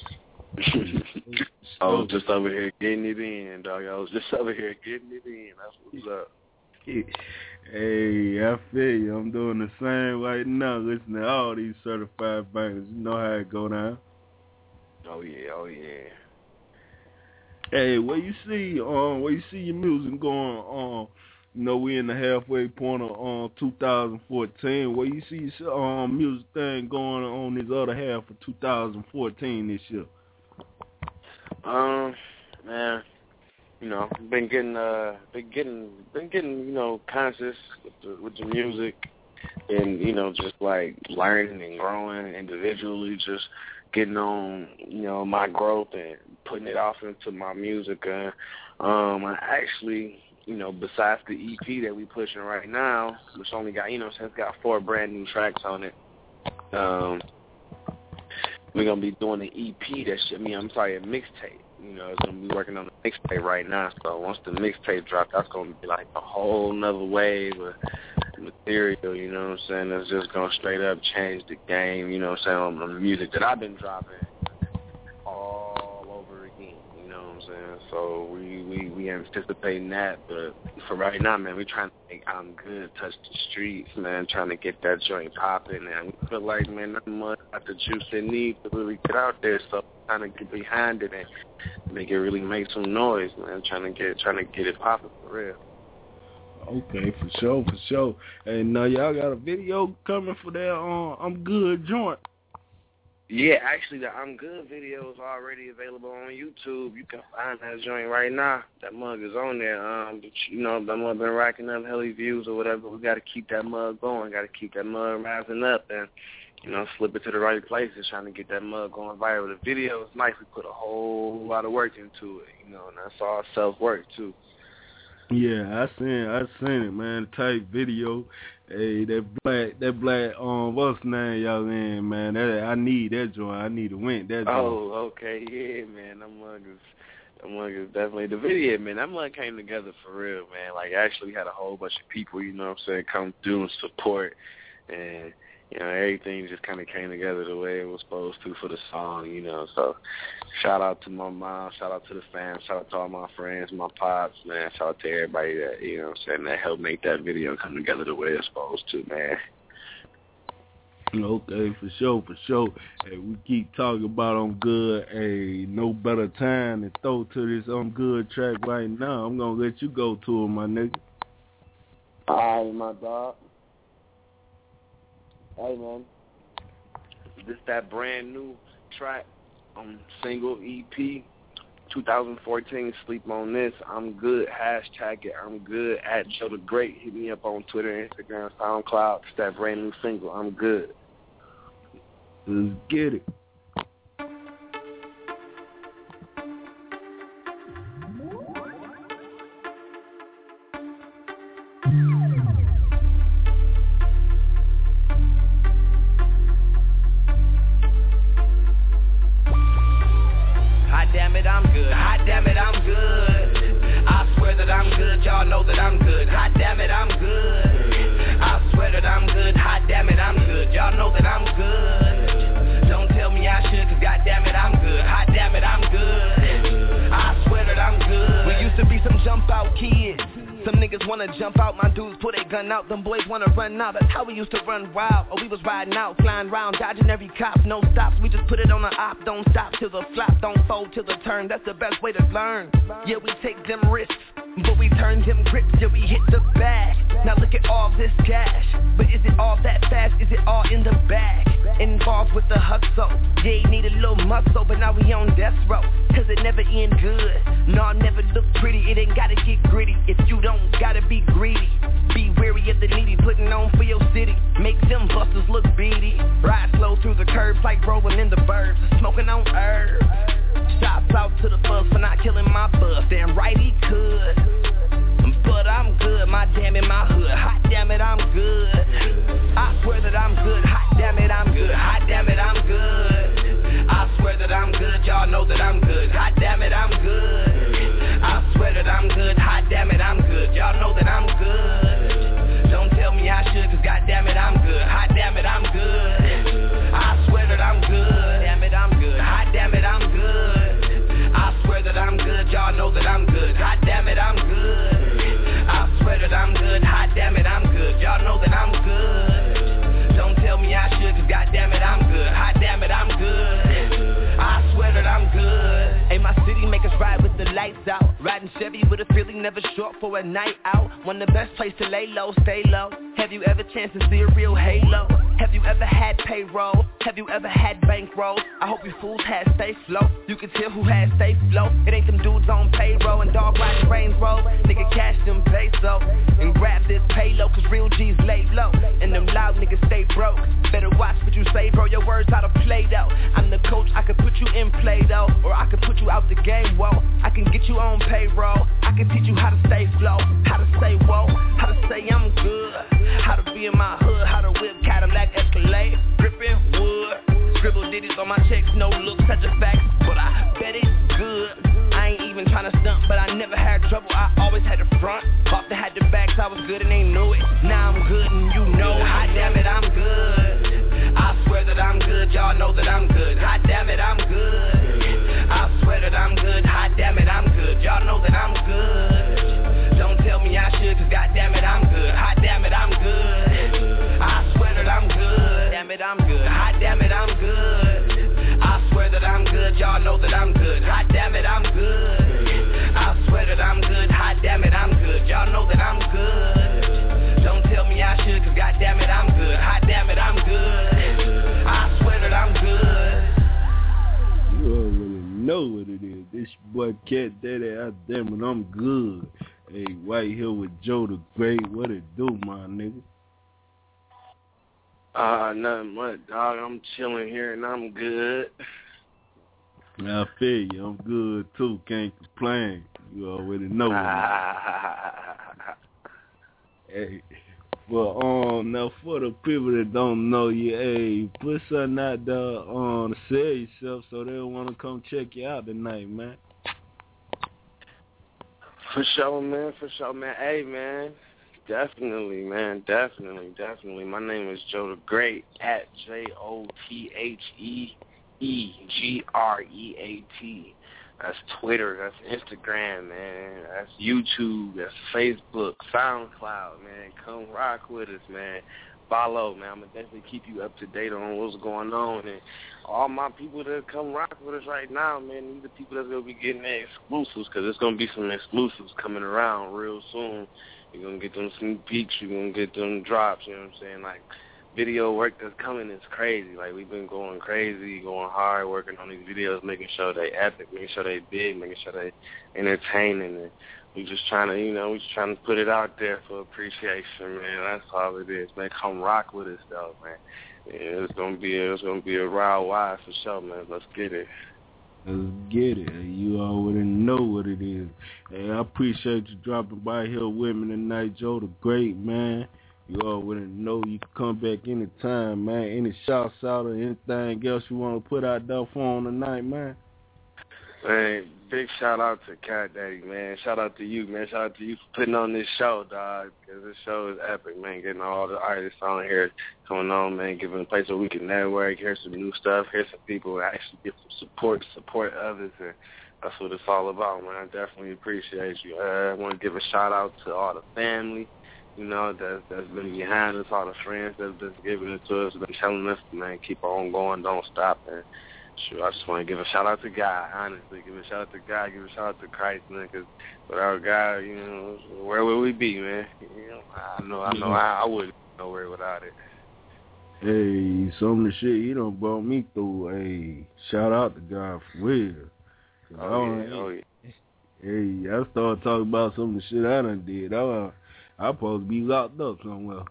Speaker 4: I was just over here getting it in, dog. That's what's up.
Speaker 2: Hey, I feel you. I'm doing the same right now. Listening to all these certified bangers. You know how it go down.
Speaker 4: Oh yeah.
Speaker 2: Hey, where you see your music going on? You know, we in the halfway point of 2014. Where you see your music thing going on this other half of 2014 this year?
Speaker 4: Man, you know, been getting you know, conscious with the music, and you know, just like learning and growing individually, just getting on, you know, my growth and putting it off into my music. I actually, you know, besides the EP that we pushing right now, which only got, you know, it's got 4 brand new tracks on it. We're gonna be doing an EP a mixtape. You know, it's gonna be working on the mixtape right now. So once the mixtape drops, that's gonna be like a whole nother wave of material. You know what I'm saying? That's just gonna straight up change the game. You know what I'm saying? On the music that I've been dropping all over again. You know what I'm saying? So we anticipating that, but for right now, man, we trying to make I'm Good touch the streets, man. Trying to get that joint popping, and we feel like, man, not much got the juice it needs to really get out there. So trying to get behind it and make it really make some noise, man. Trying to get it popping for real.
Speaker 2: Okay, for sure. And now y'all got a video coming for that I'm Good joint.
Speaker 4: Yeah, actually, the I'm Good video is already available on YouTube. You can find that joint right now. That mug is on there. But, you know, that mug been racking up hella views or whatever. We got to keep that mug going. Got to keep that mug rising up and, you know, slip it to the right places, trying to get that mug going viral. The video is nice. We put a whole lot of work into it, you know, and that's all self-work, too.
Speaker 2: Yeah, I seen it, man. Type video. Hey, that black what's the name y'all in, man? I need that joint. I need to win that joint.
Speaker 4: Oh, okay, yeah, man. That mug is definitely the video, man. That mug came together for real, man. Like, actually had a whole bunch of people, you know what I'm saying, come through and support, and you know, everything just kind of came together the way it was supposed to for the song, you know. So shout out to my mom, shout out to the fam, shout out to all my friends, my pops, man. Shout out to everybody that, you know what I'm saying, that helped make that video come together the way it's supposed to, man.
Speaker 2: Okay, for sure. Hey, we keep talking about I'm Good. Hey, no better time to throw to this I'm Good track right now. I'm going to let you go to it, my nigga.
Speaker 4: All right, my dog. Hey, man, this that brand new track, single EP, 2014, Sleep on This, I'm Good, hashtag it, I'm Good, at Joe the Great, hit me up on Twitter, Instagram, SoundCloud, it's that brand new single, I'm Good.
Speaker 2: Let's get it.
Speaker 6: Y'all know that I'm good. Hot damn it, I'm good. I swear that I'm good. Hot damn it, I'm good. Y'all know that I'm good. Don't tell me I should, cause goddamn it, I'm good. Hot damn it, I'm good. I swear that I'm good. We used to be some jump out kids. Some niggas wanna jump out, my dudes pull their gun out. Them boys wanna run out, that's how we used to run wild. Or we was riding out, flying round, dodging every cop, no stops. We just put it on the op, don't stop till the flop, don't fold till the turn. That's the best way to learn. Yeah, we take them risks, but we turn them grips till we hit the bag. Now look at all this cash, but is it all that fast? Is it all in the bag? Involved with the hustle, yeah, need a little muscle, but now we on death row, cause it never end good. No, never look pretty, it ain't gotta get gritty. If you don't gotta be greedy, be wary of the needy, putting on for your city. Make them busters look beady. Ride slow through the curbs like rolling in the burbs, smoking on herbs. Shots out to the thugs for not killing my buzz. Damn right he could. But I'm good, my damn it, my hood. Hot damn it, I'm good. I swear that I'm good. Hot damn it, I'm good. Hot damn it, I'm good. I swear that I'm good. Y'all know that I'm good. Hot damn it, I'm good. I swear that I'm good. Hot damn it, I'm good. Y'all know that I'm good. Don't tell me I should, cause goddamn it, I'm good. Hot damn it, I'm good. I swear that I'm good. Damn it, I'm good. Hot damn it, I'm good. I swear that I'm good. Y'all know that I'm good. Hot damn it, I'm good. I swear that I'm good. Hot damn it, I'm good. Y'all know that I'm good. Don't tell me I should, cause goddamn it, I'm good. Hot damn it, I'm good. I swear that I'm good. Hey, my city make us ride with the lights out. Riding Chevy with a feeling never short for a night out. One of the best place to lay low, stay low. Have you ever chanced to see a real halo? Have you ever had payroll? Have you ever had bankroll? I hope you fools had stay flow. You can tell who had stay flow. It ain't them dudes on payroll and dog riding Range Rover. Nigga cash them peso and grab this payload, cause real G's lay low and them loud niggas stay broke. Better watch what you say, bro. Your words how to play though. I'm the coach, I can put you in play though, or I can put you out the game, whoa. I can get you on payroll. I can teach you how to stay flow, how to say whoa, how to say I'm good, how to be in my hood, how to whip Cadillac Escalade, gripping wood, scribble digits on my checks, no looks, such a fact, but I bet it's good. I ain't even tryna stunt, but I never had trouble, I always had the front. Often had the backs, I was good and they knew it. Now I'm good and you know, hot damn it, I'm good. I swear that I'm good, y'all know that I'm good. Hot damn it, I'm good. I swear that I'm good, hot damn it, I'm good. Y'all know that I'm good. Don't tell me I should, cause goddamn it, I'm good. Hot damn it, I'm good. I swear that I'm good. Damn it, I'm good. Hot damn it, I'm good. I swear that I'm good. Y'all know that I'm good. Hot damn it, I'm good. I swear that I'm good. Hot damn it, I'm good. Y'all know that I'm good. Don't tell me I should, cause goddamn it, I'm good. Hot damn it, I'm good. I swear that I'm good.
Speaker 2: You already know what it is. This boy Cat Daddy, I damn it, I'm good. Hey, White here with Joe the Great. What it do, my nigga?
Speaker 4: Nothing much, dog. I'm chilling here and I'm good.
Speaker 2: I feel you. I'm good too. Can't complain. You already know. Hey, well, now for the people that don't know you, hey, put something out there to sell yourself so they'll want to come check you out tonight, man.
Speaker 4: For sure, man. For sure, man. Hey, man. Definitely, man. Definitely. My name is Joe the Great at JOTHEEGREAT. That's Twitter. That's Instagram, man. That's YouTube. That's Facebook, SoundCloud, man. Come rock with us, man. Follow, man. I'm going to definitely keep you up to date on what's going on. And all my people that come rock with us right now, man, these are people that's going to be getting their exclusives, because there's going to be some exclusives coming around real soon. You're going to get them sneak peeks. You're going to get them drops, you know what I'm saying? Like, video work that's coming is crazy. Like, we've been going crazy, going hard, working on these videos, making sure they epic, making sure they big, making sure they entertaining. And we just trying to put it out there for appreciation, man. That's all it is, man. Come rock with us, though, man. Yeah, it's gonna be a wild wide for sure, man. Let's get it.
Speaker 2: Let's get it. You already know what it is. Hey, I appreciate you dropping by here with me tonight, Joe the Great, man. You already know you can come back anytime, man. Any shouts out or anything else you want to put out there for on tonight, man?
Speaker 4: Man, big shout out to Cat Daddy, man. Shout out to you, man. Shout out to you for putting on this show, dog. Because this show is epic, man. Getting all the artists on here coming on, man. Giving a place where we can network, hear some new stuff, hear some people who actually get some support others. And that's what it's all about, man. I definitely appreciate you. I want to give a shout out to all the family, you know, that's been behind us, all the friends that's giving it to us, been telling us, man, keep on going, don't stop, man. Sure, I just want to give a shout out to God, honestly. Give a shout out to God, give a shout out to Christ, man, because without God, you know, where would we be, man? You know, I wouldn't be nowhere without it.
Speaker 2: Hey, some of the shit he done brought me through. Hey, shout out to God for real.
Speaker 4: Oh, yeah.
Speaker 2: Hey, I started talking about some of the shit I done did. I'm supposed to be locked up somewhere.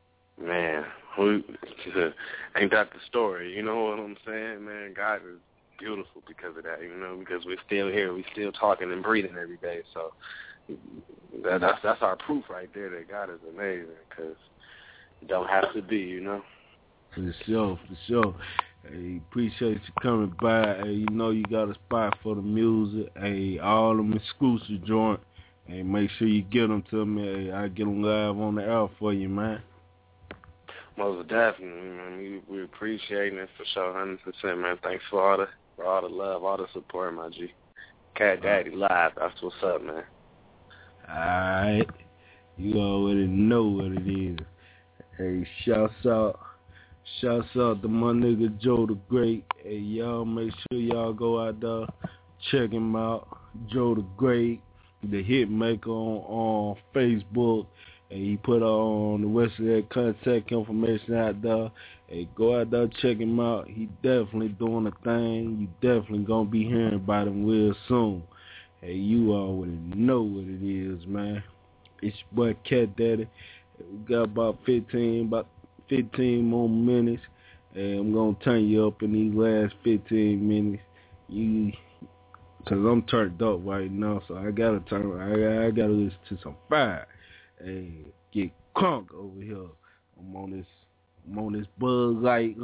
Speaker 4: Man, ain't that the story? You know what I'm saying, man? God beautiful because of that, you know, because we're still here, we're still talking and breathing every day. So that's our proof right there that God is amazing, because it don't have to be, you know.
Speaker 2: For sure. Hey, appreciate you coming by. Hey, you know you got a spot for the music. Hey, all them exclusive joint. Hey, make sure you get them to me. Hey, I get them live on the air for you, man.
Speaker 4: Most definitely, man. We appreciate it for sure, 100%, man. Thanks for all the love, all the support, my G. Cat Daddy Live, that's what's up, man.
Speaker 2: Alright. You already know what it is. Hey, shouts out to my nigga Joe the Great. Hey, y'all make sure y'all go out there, check him out. Joe the Great, the hit maker on Facebook. Hey, he put on the rest of that contact information out there. Hey, go out there, check him out. He definitely doing a thing. You definitely gonna be hearing about him real soon. Hey, you already know what it is, man. It's your boy Cat Daddy. We got about 15 more minutes, and I'm gonna turn you up in these last 15 minutes. Cause I'm turned up right now, so I gotta listen to some fire. Hey, get crunk over here. I'm on this Bud Light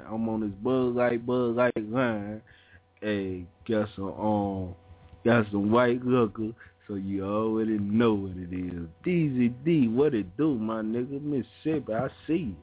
Speaker 2: line. Hey, got some white liquor, so you already know what it is. DZD, what it do, my nigga? Mississippi, I see you.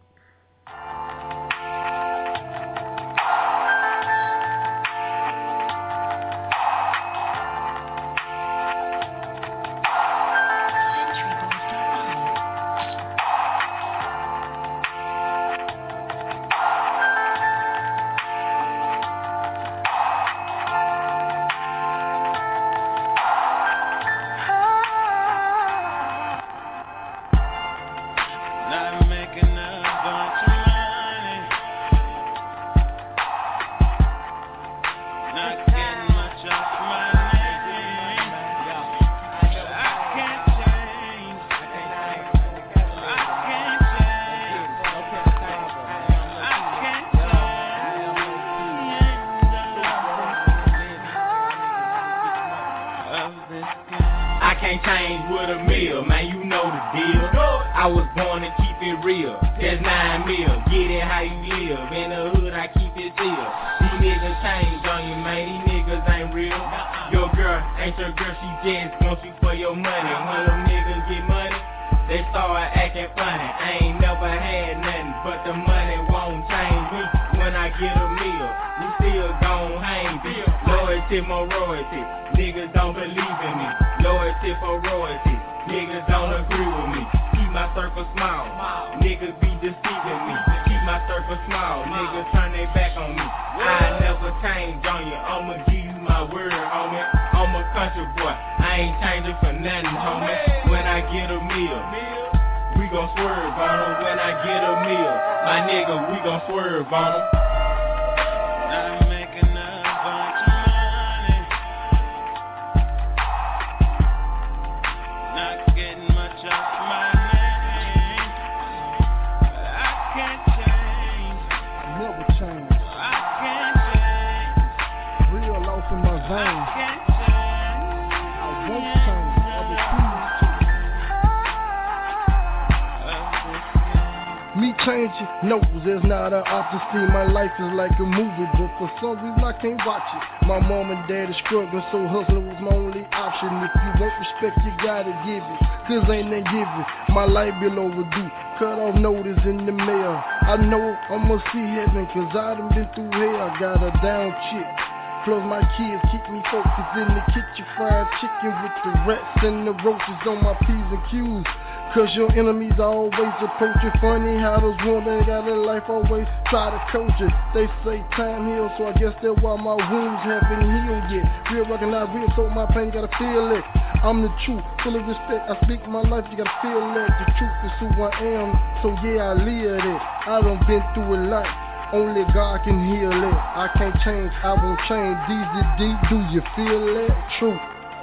Speaker 19: My mom and dad is struggling, so hustling was my only option. If you want respect, you gotta give it, cause ain't that giving. My life bill overdue, cut off notice in the mail. I know I'ma see heaven, cause I done been through hell. I got a down chick, plus my kids keep me focused in the kitchen. Fried chicken with the rats and the roaches on my P's and Q's. Cause your enemies always approach you. Funny how those ones that got a life always try to coach it. They say time heals, so I guess that's why my wounds haven't healed yet. Real recognize real, so my pain, you gotta feel it. I'm the truth, full of respect, I speak my life, you gotta feel that. The truth is who I am, so yeah, I live it. I done been through a lot, only God can heal it. I can't change, I won't change. DZD, do you feel that? Truth.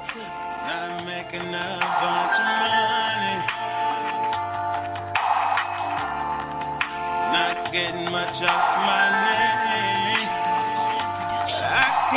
Speaker 18: Not making a bunch of money, not getting much off my name. I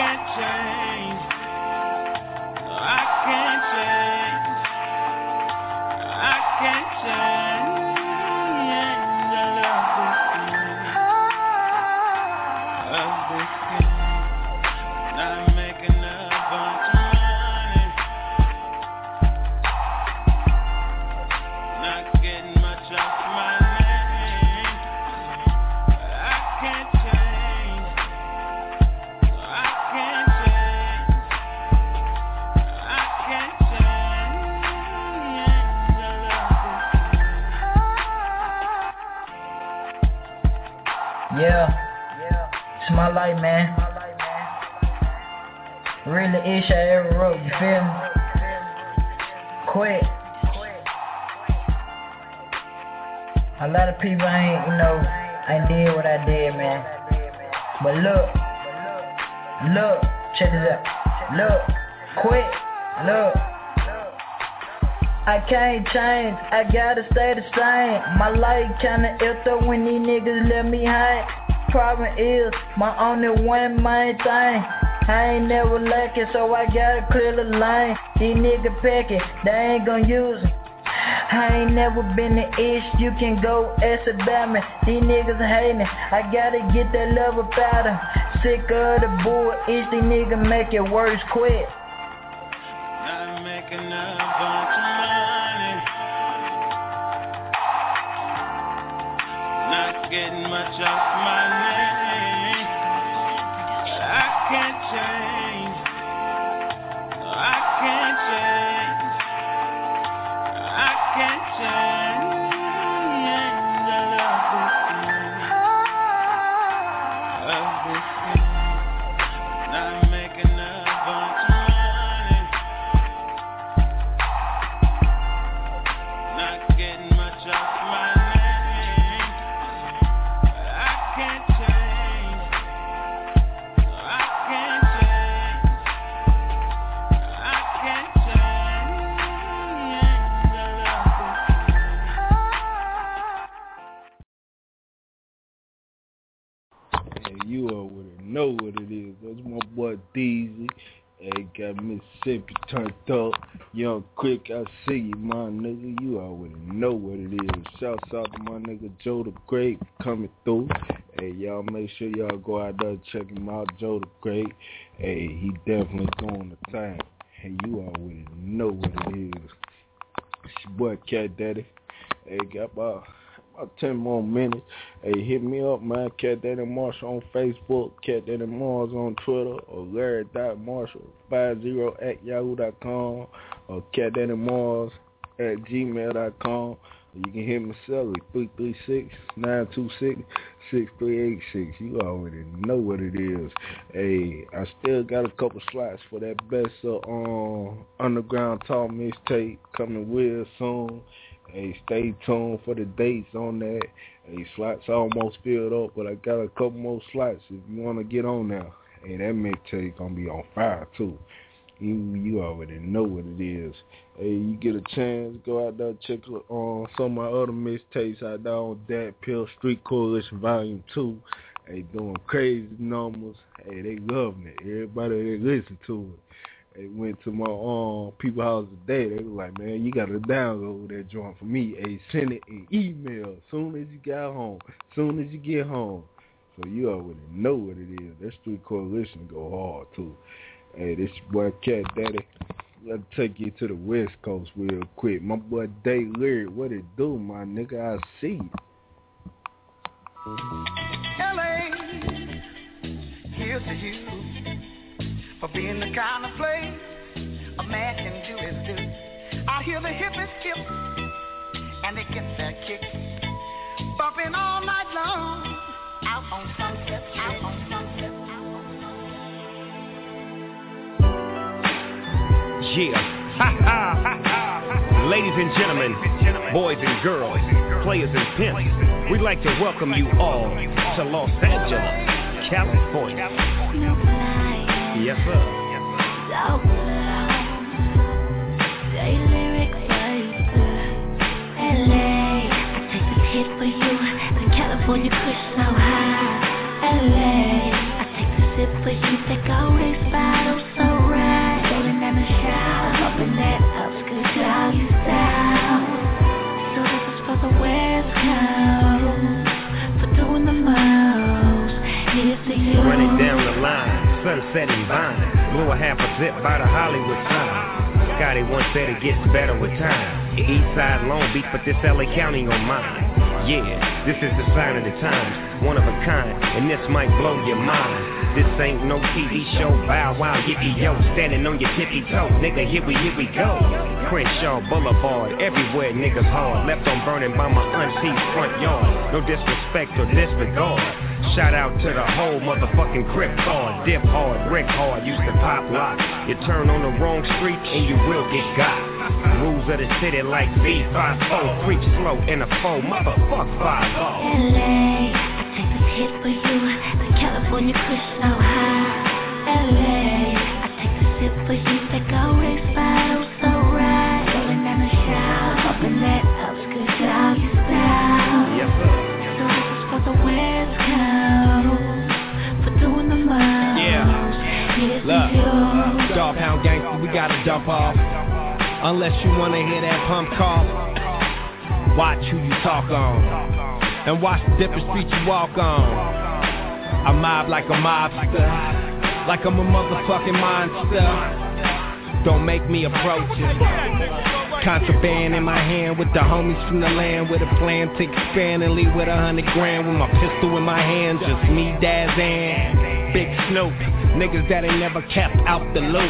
Speaker 17: It's my life, man. Really ish I ever wrote, you feel me? Quit. A lot of people ain't did what I did, man. But look, check this out. Look, quit, look. I can't change, I gotta stay the same. My life kinda iffed up when these niggas let me hang. Problem is, my only one main thing. I ain't never lacking, so I gotta clear the lane. These niggas packing, they ain't gon' use it. I ain't never been the ish, you can go ask about me. These niggas hating, I gotta get that love about them. Sick of the bull ish, these niggas make it worse, quit.
Speaker 18: Not making a bunch of money, not getting much off my name. I can't change, I can't change, I can't change. I love this game, not making a bunch of money, not getting much off my name. I can't change, I can't change, I can't change. I love
Speaker 2: Hey, you already know what it is. That's my boy Deezy. Hey, got Mississippi turned up. Young Quick, I see you, my nigga. You already know what it is. Shouts out to my nigga Joe the Great coming through. Hey, y'all make sure y'all go out there and check him out, Joe the Great. Hey, he definitely doing the thing. Hey, you already know what it is. It's your boy Cat Daddy. Hey, got about 10 more minutes. Hey, hit me up, man. Cat Daddy Marshall on Facebook, Cat Daddy Mars on Twitter, or Larry.Marshall50@yahoo.com, or CatDaddyMars@gmail.com. You can hit my cell at 336-926-6386. You already know what it is. Hey, I still got a couple slots for that best underground talk mixtape coming real soon. Hey, stay tuned for the dates on that. Hey, slots almost filled up, but I got a couple more slots if you want to get on now. Hey, that mixtape gonna be on fire too. You already know what it is. Hey, you get a chance, go out there and check on some of my other mixtapes out there on Dat Pill Street Coalition Volume 2. Hey, doing crazy numbers. Hey, they loving it. Everybody they listen to it. They went to my people house today. They was like, man, you got to download that joint for me. Hey, send it an email as soon as you got home. As soon as you get home. So you already know what it is. That Street Coalition go hard too. Hey, this your boy Cat Daddy. Let's take you to the West Coast real quick. My boy Day Lyric, what it do, my nigga? I see you.
Speaker 8: LA, here's to you for being the kind of place a man can do his do. I hear the hippies skip and they get their kicks, bumping all night long out on Sunset, out on Sunset.
Speaker 13: Yeah, ha ha ha ha. Ladies and gentlemen, boys and girls, players and pimps, we'd like to welcome you all to Los Angeles, California. Yes, sir.
Speaker 10: Day Lyric baby. LA, I take this hit for you. The California Kush so high. LA, I take this sip for you. Think all these bottles so right. Rolling down the shower, open that up, good doggy style. So this is for the West Coast, for doing the most. Here's to you.
Speaker 13: Running down the line, sunset and vine. Blew a half a zip by the Hollywood sign. Scotty once said it gets better with time. East side Long Beach, but this LA County on mine. Yeah, this is the sign of the times, one of a kind, and this might blow your mind. This ain't no TV show, bow wow, yippee yo, standing on your tippy toe, nigga, here we go. Crenshaw Boulevard, everywhere niggas hard, left on burning by my auntie's front yard. No disrespect or disregard. Shout out to the whole motherfucking crip hard, dip hard, brick hard, used to pop lock. You turn on the wrong street and you will get got. Rules of the city like V54, creep slow in a 4, motherfuck 5-0.
Speaker 10: LA, I take this hit for you. The California kush so high. LA, I take this hit for you. That go race battle so right. Rolling down the shop, open that up, good job, you style.
Speaker 13: Yes sir.
Speaker 10: So this is for the West Coast, for doing the most.
Speaker 14: Yeah. Look, Dog Pound Gangster, we gotta dump off. Unless you wanna hear that pump call, watch who you talk on, and watch the different streets you walk on. I mob like a mobster, like I'm a motherfucking monster. Don't make me approach it. Contraband in my hand with the homies from the land, with a plan to expand and leave with 100 grand. With my pistol in my hand, just me, Daz, and Big Snoop. Niggas that ain't never kept out the loop.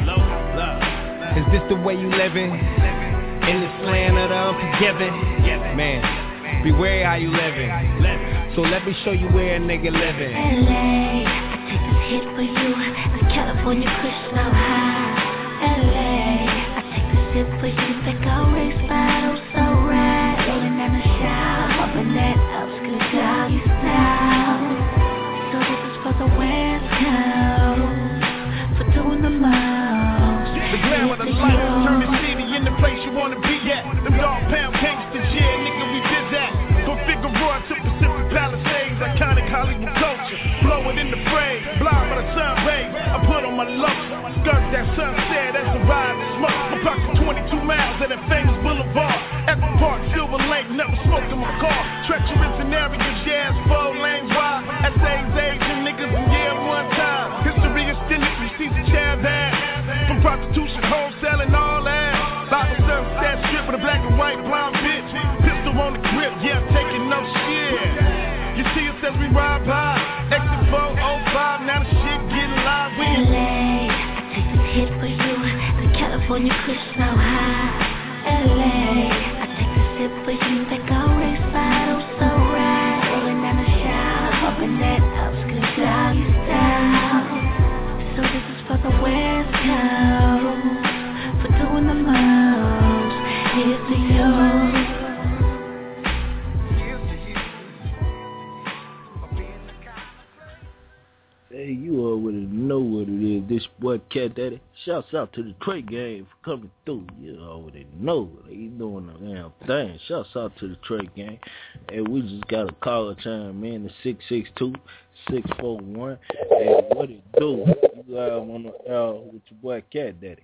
Speaker 14: Is this the way you living? In this land of the unforgiven? Man, beware how you living. So let me show you where a nigga living.
Speaker 10: LA, I take this hit for you. The California kush so high. LA, I take this hit for you. That go race battle so right. Rolling down the shop, open that up, good job, you style. So this is for the West Coast, for doing the most.
Speaker 15: The glamour, the light, turn the city in the place you wanna be at. Them Dog Pound gangsters, yeah, nigga, we did that. From Figueroa to Pacific Palisades, iconic Hollywood culture. Blow it in the frame, blind by the sun rays. I put on my lotion, skirt that sunset as the ride and smoke. I'm parking 22 miles at that famous boulevard. Echo Park, Silver Lake, never smoked in my car. Treacherous in areas, yeah, it's 4 lanes wide. Essays, Asian niggas, and yeah, one time. History extended, we see the child that. From prostitution, wholesaling, all that. Bible sunset strip with a black and white blonde bitch. Pistol on the grip, yeah, taking no shit. You see us as we ride by. Exit 405, now the shit getting live. We
Speaker 10: LA, I take this hit for you. The California kush so high. LA, I take this hit for you. That go race battle so right. Rolling down the shop, open that up, good job, you style. So this is for the West Coast, for doing the most. Here's to you.
Speaker 2: Hey, you already know what it is. This boy Cat Daddy. Shouts out to the Trey gang for coming through. You already know. They doing the damn thing. Shouts out to the Trey gang. Hey, we just got a caller chime in, the 662-641. Hey, what it do? You on the L with your boy Cat Daddy.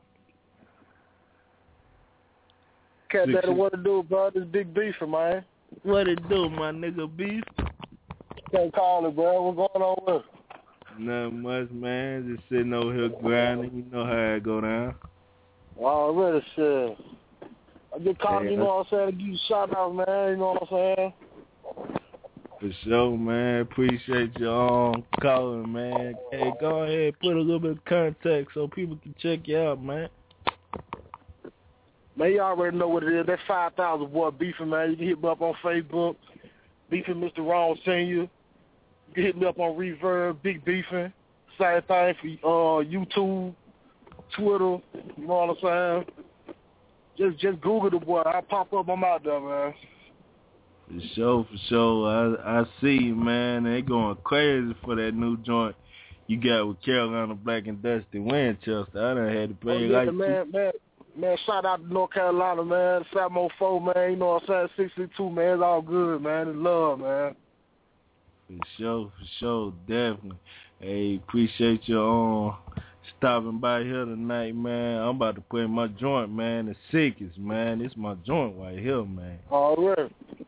Speaker 5: Cat Daddy, what it do, bro? This Big Beefer, man.
Speaker 2: What it do, my nigga Beef?
Speaker 5: Can't call it, bro. What's going on with it?
Speaker 2: Nothing much, man. Just sitting over here grinding. You know how it go down.
Speaker 5: Already, shit. I just called, you know what I'm saying, to give you a shout out, man. You know what I'm saying?
Speaker 2: For sure, man. Appreciate you calling, man. Hey, go ahead, put a little bit of contact so people can check you out, man.
Speaker 5: Man, you already know what it is. That 5,000 boy Beefing, man. You can hit me up on Facebook, Beefing Mr. Ron Senior. You can hit me up on Reverb, Big Beefing. Same thing for YouTube, Twitter. You know what I'm saying? Just Google the boy. I'll pop up. I'm out there, man.
Speaker 2: For sure. I see you, man. They going crazy for that new joint you got with Carolina Black and Dusty Winchester. I done had to pay
Speaker 5: Man, shout out to North Carolina, man. Samo 4, man. You know what I'm saying? 662, man. It's all good, man. It's love, man.
Speaker 2: For sure. Definitely. Hey, appreciate you stopping by here tonight, man. I'm about to play my joint, man. The sickest, man. It's my joint right here, man.
Speaker 5: Already.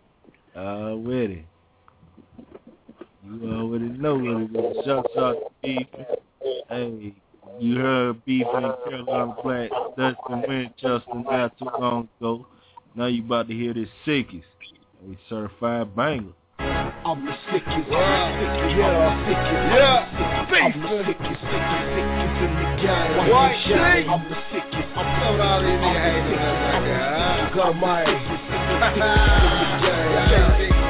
Speaker 2: You already know what it is. Shouts out to Beef. Hey, you heard Beef and Carolina Black, Dustin Winchester not too long ago. Now you about to hear this sickest. A certified banger.
Speaker 12: I'm the sickest, I'm the sickest in the game. I'm the sickest, I'm all these niggas hating us like that. I'm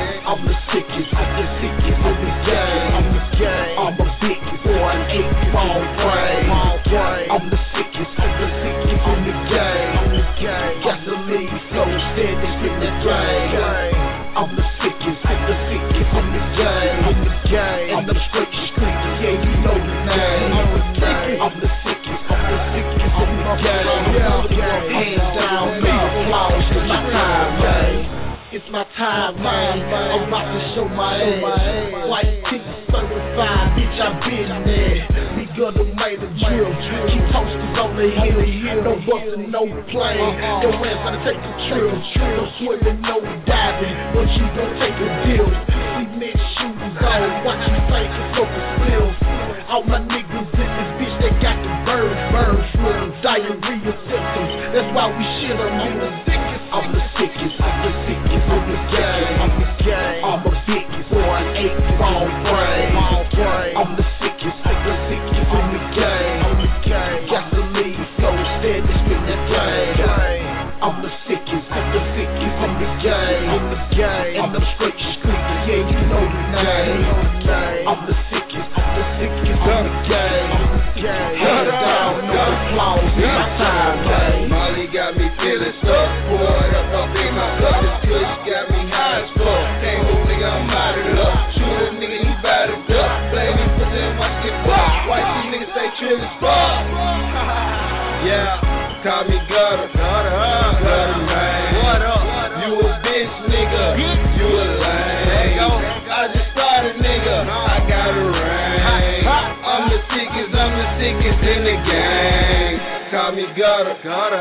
Speaker 12: I'm the sickest, I'm the sickest in the game. I'm the game. I'm a biggest, boy, an 8-ball brain. I'm the sickest, I'm the sickest in the game. I'm the game. Gasoline flow, steady in the drain. I'm the sickest, I'm the sickest in the game. I'm the game. I'm the straight streets, yeah, you know the name. I'm the sickest, I'm the sickest, I'm the sickest in the game. Hands down, big applause, it's my time, man. It's my time, man. I'm about to show my ass. White tee, certified, bitch, I've been there. We gonna make a drill. Keep toasters on the hill. No bustin', no plane. Your ass gotta take the trill. No swimming, no diving. But you gon' take a deal. Cement shoes on. Watch you think it's over spills. All my niggas in this bitch, they got the bird flu, diarrhea symptoms. That's why we shit them on the sickest. I'm the sickest, I'm the sickest in the game. I'm the game. I'm a biggest, boy, an 8-ball brain. I'm the sickest, I'm the sickest in the game. I'm the game. Gasoline flow, steady spin that drain. I'm the sickest, I'm the sickest in the game. I'm the game. And I'm straight streets, yeah, you know the name. I'm the sickest, I'm the sickest in the game. Hands down, no applause, it's my time, man.
Speaker 3: Molly got me feeling stuck, poured up in my cup. This kush got me high as fuck. Can't move, nigga, I'm out of luck. Shoot a nigga, he battered up. Play me, put them, watch it pop. White these niggas stay chill as fuck. Yeah, call me gutter, man. What up? You a bitch, nigga. You a lame. I just started, nigga. I got a ring. I'm the sickest in the game. Call me gutter,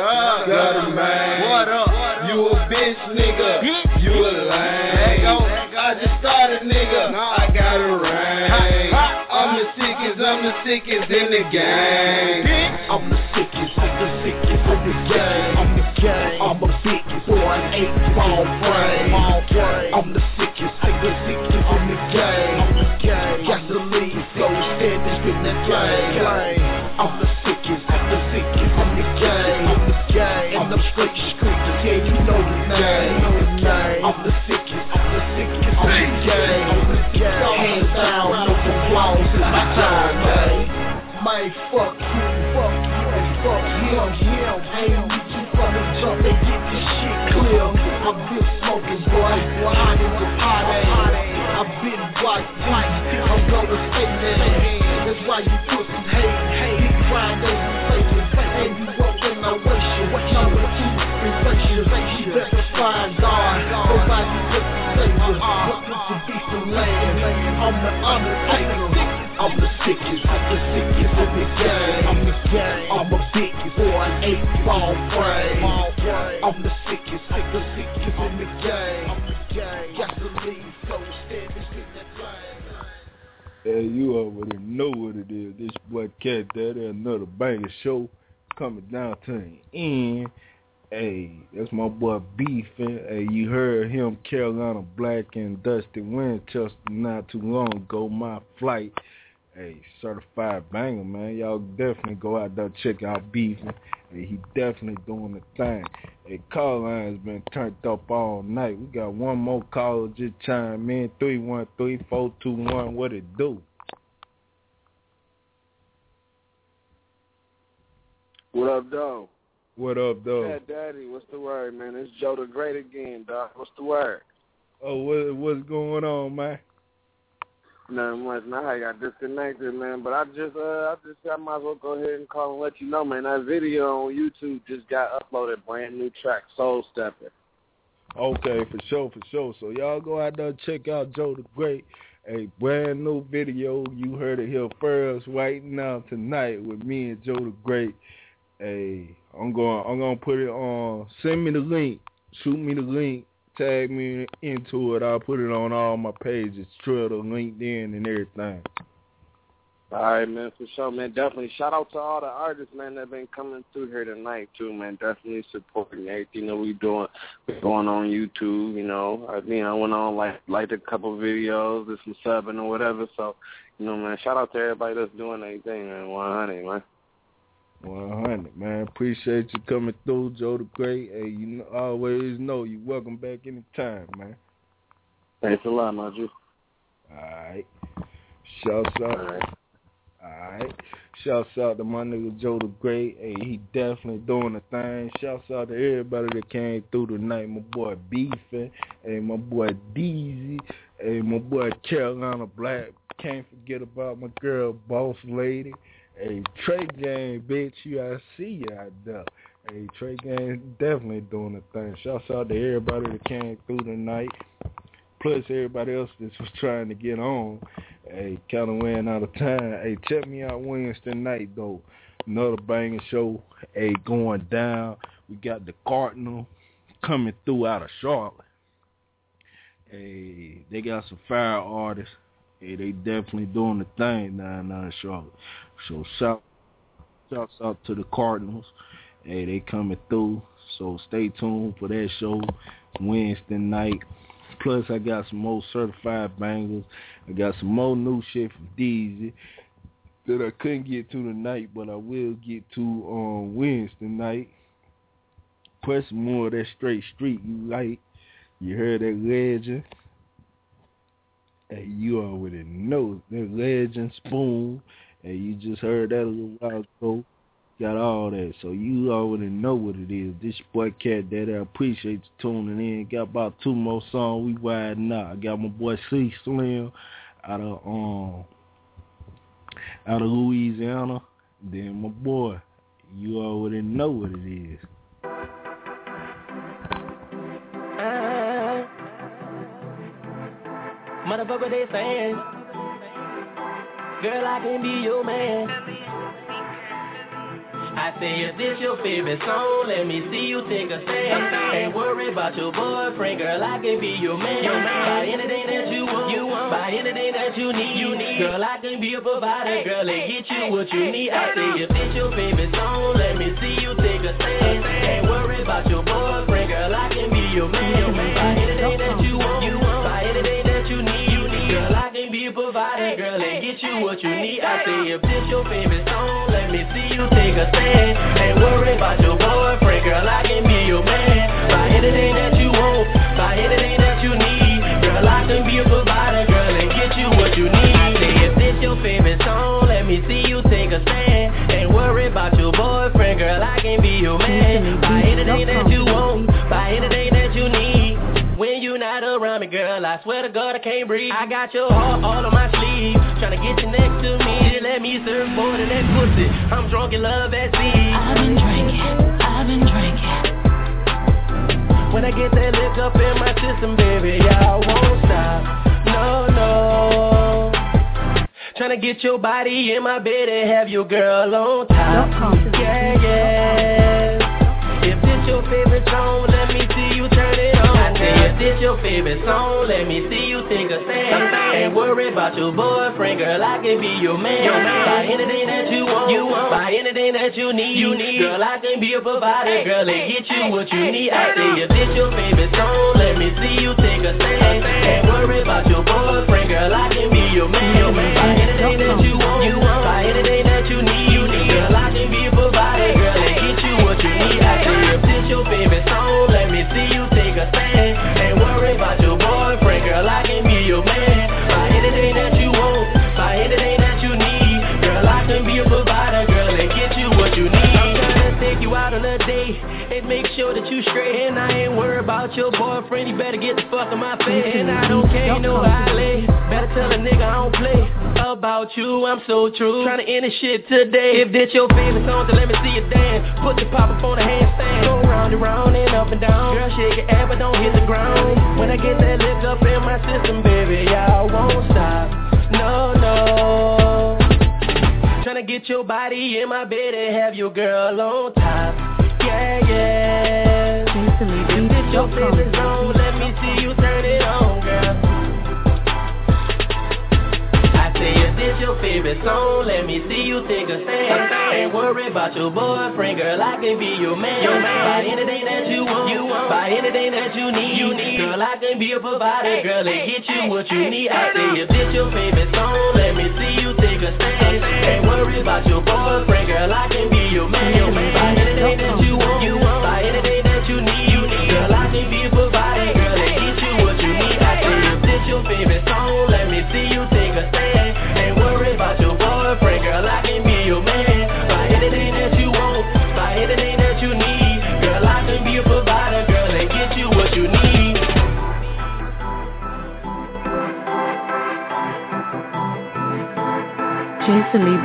Speaker 3: man. What up? You a bitch, nigga. You a lame. I just started, nigga. I got a ring. I'm the sickest in the game.
Speaker 12: I'm the sickest in the game. I'm the game. I'm a biggest, boy, an 8-ball brain. I'm the sickest in the game. I'm the game. Gasoline flow, steady spin that drain. I'm the sickest in the game. I'm the game. And I'm straight streets, yeah, you know the name. I'm the sickest, I'm the sickest in the game. I'm the game. Hands down, no applause, it's my time, man. Man, fuck you, and fuck him. Ain't you two from the jump, they get this shit clear. I've been smoking, boy, hot as a party. I've been white, I'm gonna stay there. That's why you pussy hate. Big Fridays and faking, and you walk in my waist. What you with you, inflation. You better find God, nobody but the Savior. What could you be for lame? I'm the Undertaker. I'm the sickest in the game. I'm the game. I'm a biggest, boy, an 8-ball brain. I'm the sickest in the game. I'm the game. Gasoline flow, steady spin that drain.
Speaker 2: Yeah, you already know what it is. This boy Cat Daddy, another banger show coming down to an end. Hey, that's my boy Beefin'. Hey, you heard him, Carolina Black and Dusty Winchester not too long ago, My Flight. Hey, certified banger, man. Y'all definitely go out there, check out Beefin'. Hey, he definitely doing the thing. Hey, call line's been turned up all night. We got one more caller just chime in, 313-421. What it do?
Speaker 21: What up, dog?
Speaker 2: What up, dog?
Speaker 21: Yeah, Daddy, what's the word, man? It's Joe the Great again, dog. What's the word?
Speaker 2: Oh, what's going on, man?
Speaker 21: Nothing much. Now I got disconnected, man. But I might as well go ahead and call and let you know, man. That video on YouTube just got uploaded. Brand new track, Soul Stepper.
Speaker 2: Okay, for sure. So y'all go out there and check out Joe the Great. A brand new video. You heard it here first right now tonight with me and Joe the Great. Hey, I'm gonna put it on. Send me the link. Shoot me the link. Tag me into it. I'll put it on all my pages, Twitter, LinkedIn, and everything.
Speaker 21: All right, man, for sure, man. Definitely. Shout out to all the artists, man, that have been coming through here tonight, too, man. Definitely supporting everything that we doing. We're going on YouTube, you know. I went on, liked a couple videos, did some subbing or whatever. So, you know, man, shout out to everybody that's doing anything, man. 100, man.
Speaker 2: 100, man. Appreciate you coming through, Joe the Great. Hey, always know you're welcome back anytime, man.
Speaker 4: Thanks a lot, my Jew.
Speaker 2: Alright. Shouts out. Alright. Shouts out to my nigga Joe the Great. Hey, he definitely doing the thing. Shouts out to everybody that came through tonight. My boy Beefin'. Hey, my boy Deezy. Hey, my boy Carolina Black. Can't forget about my girl Boss Lady. Hey, Trey Gang, bitch. I see you out there. Hey, Trey Gang definitely doing the thing. Shouts out to everybody that came through tonight. Plus everybody else that was trying to get on. Hey, kind of ran out of time. Hey, check me out Wednesday night, though. Another banging show. Hey, going down. We got the Cardinal coming through out of Charlotte. Hey, they got some fire artists. Hey, they definitely doing the thing down in Charlotte. So shouts out to the Cardinals. Hey, they coming through. So stay tuned for that show Wednesday night. Plus, I got some more certified bangers. I got some more new shit from Deezy that I couldn't get to tonight, but I will get to on Wednesday night. Plus, more of that straight street you like. You heard that legend. Hey, you already know that legend Spoon. Hey, you just heard that a little while ago. Got all that, so you already know what it is. This boy Cat Daddy, I appreciate you tuning in. Got about 2 more songs, we riding out. I got my boy C Slim out of Louisiana. Then my boy, you already know what it is.
Speaker 1: Motherfucker, they saying, girl, I can be your man. I say, if this your favorite song, let me see you take a stand. Ain't worry about your boyfriend, girl, I can be your man. Buy anything that you want, buy anything that you need. Girl, I can be a provider, girl, and get you what you need. I say, if this your favorite song, let me see you take a stand. Ain't worry about your boyfriend, girl, I can be your man. Buy anything that you want, buy anything that you need. Girl, I can be a provider, girl, and get you what you need. I say, if this your favorite song, let me see you take a stand. Ain't worry about your boyfriend, girl, I can be your man. Buy anything that you want, buy anything that you need. Girl, I can be a provider, girl, and get you what you need. I say, if this your favorite song, let me see you take a stand. Ain't worry about your boyfriend, girl, I can be your man. Buy anything that you want, buy anything that you need. When you not around me, girl, I swear to God I can't breathe. I got your heart all on my sleeve, tryna get you next to me. Let me serve more than that pussy. I'm drunk in love at sea. I've been drinking. When I get that lick up in my system, baby, I won't stop. No. Tryna get your body in my bed and have your girl on top. Yeah. If this your favorite song, let me see you turn it on. I say, if this your favorite song, let me see you take a stand. Ain't worry about your boyfriend, girl, I can be your man. Buy anything that you want, buy anything that you need. Girl, I can be a provider, girl, and get you what you need. I say, if this your favorite song, let me see you take a stand. Ain't worry about your boyfriend, girl, I can be your man. Buy anything that you want, buy anything that you need. Girl, I can be a provider, girl, and get you what you need. I say, if this your favorite song, let me see you take a stand. Ain't worry about your boyfriend, girl, I can be your man. Buy anything that you want, buy anything that you need. Girl, I can be a provider, girl, and get you what you need. I'm trying to take you out on a date and make sure that you straight. And I ain't worried about your boyfriend, you better get the fuck in my face. And I don't care, no highlight. Better tell a nigga I don't play about you, I'm so true. Tryna end this shit today. If this your favorite song, then let me see you dance. Put the pop up on the handstand. Go round and round and up and down. Girl, shake your ass, but don't hit the ground. When I get that lick up in my system, baby, I won't stop. No. Tryna get your body in my bed and have your girl on top. Yeah. If this your favorite song, let me see you turn it on, girl. If this your favorite song, let me see you take a stand. Ain't worry about your boyfriend, girl, I can be your man. Buy anything that you want, buy anything that you need. Girl, I can be a provider, girl, and get you what you need. I say, if this your favorite song, let me see you take a stand. Ain't worry about your boyfriend, girl, I can be your man. Buy anything that you want, buy anything that you need. Girl, I can be a provider, girl, and get you what you need. I say, if this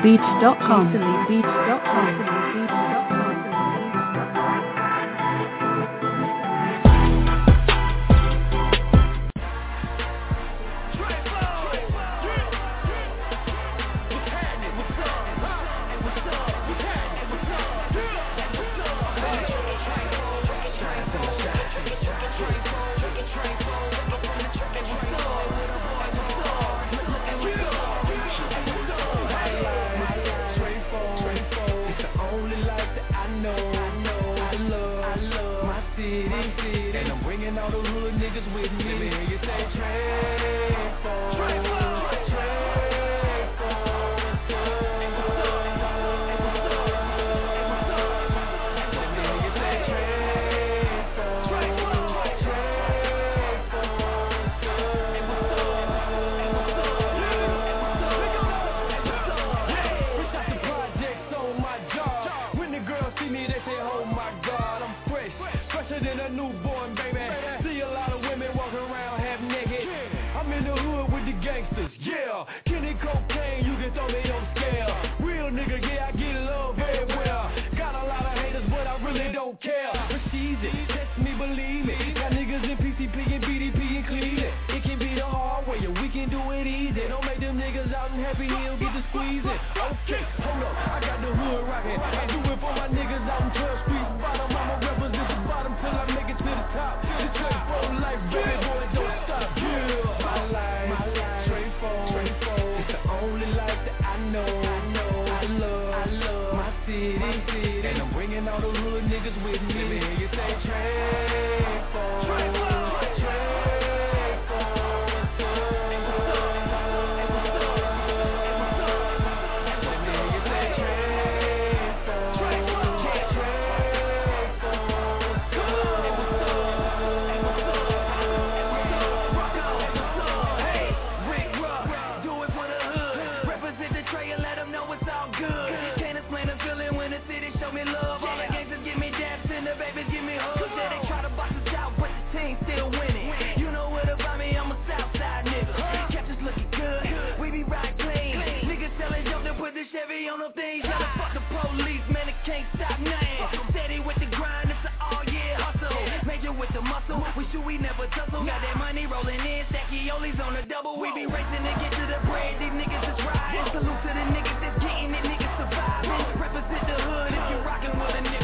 Speaker 1: Salute to the niggas that's getting it, niggas surviving. Represent the hood if you rockin' with a nigga.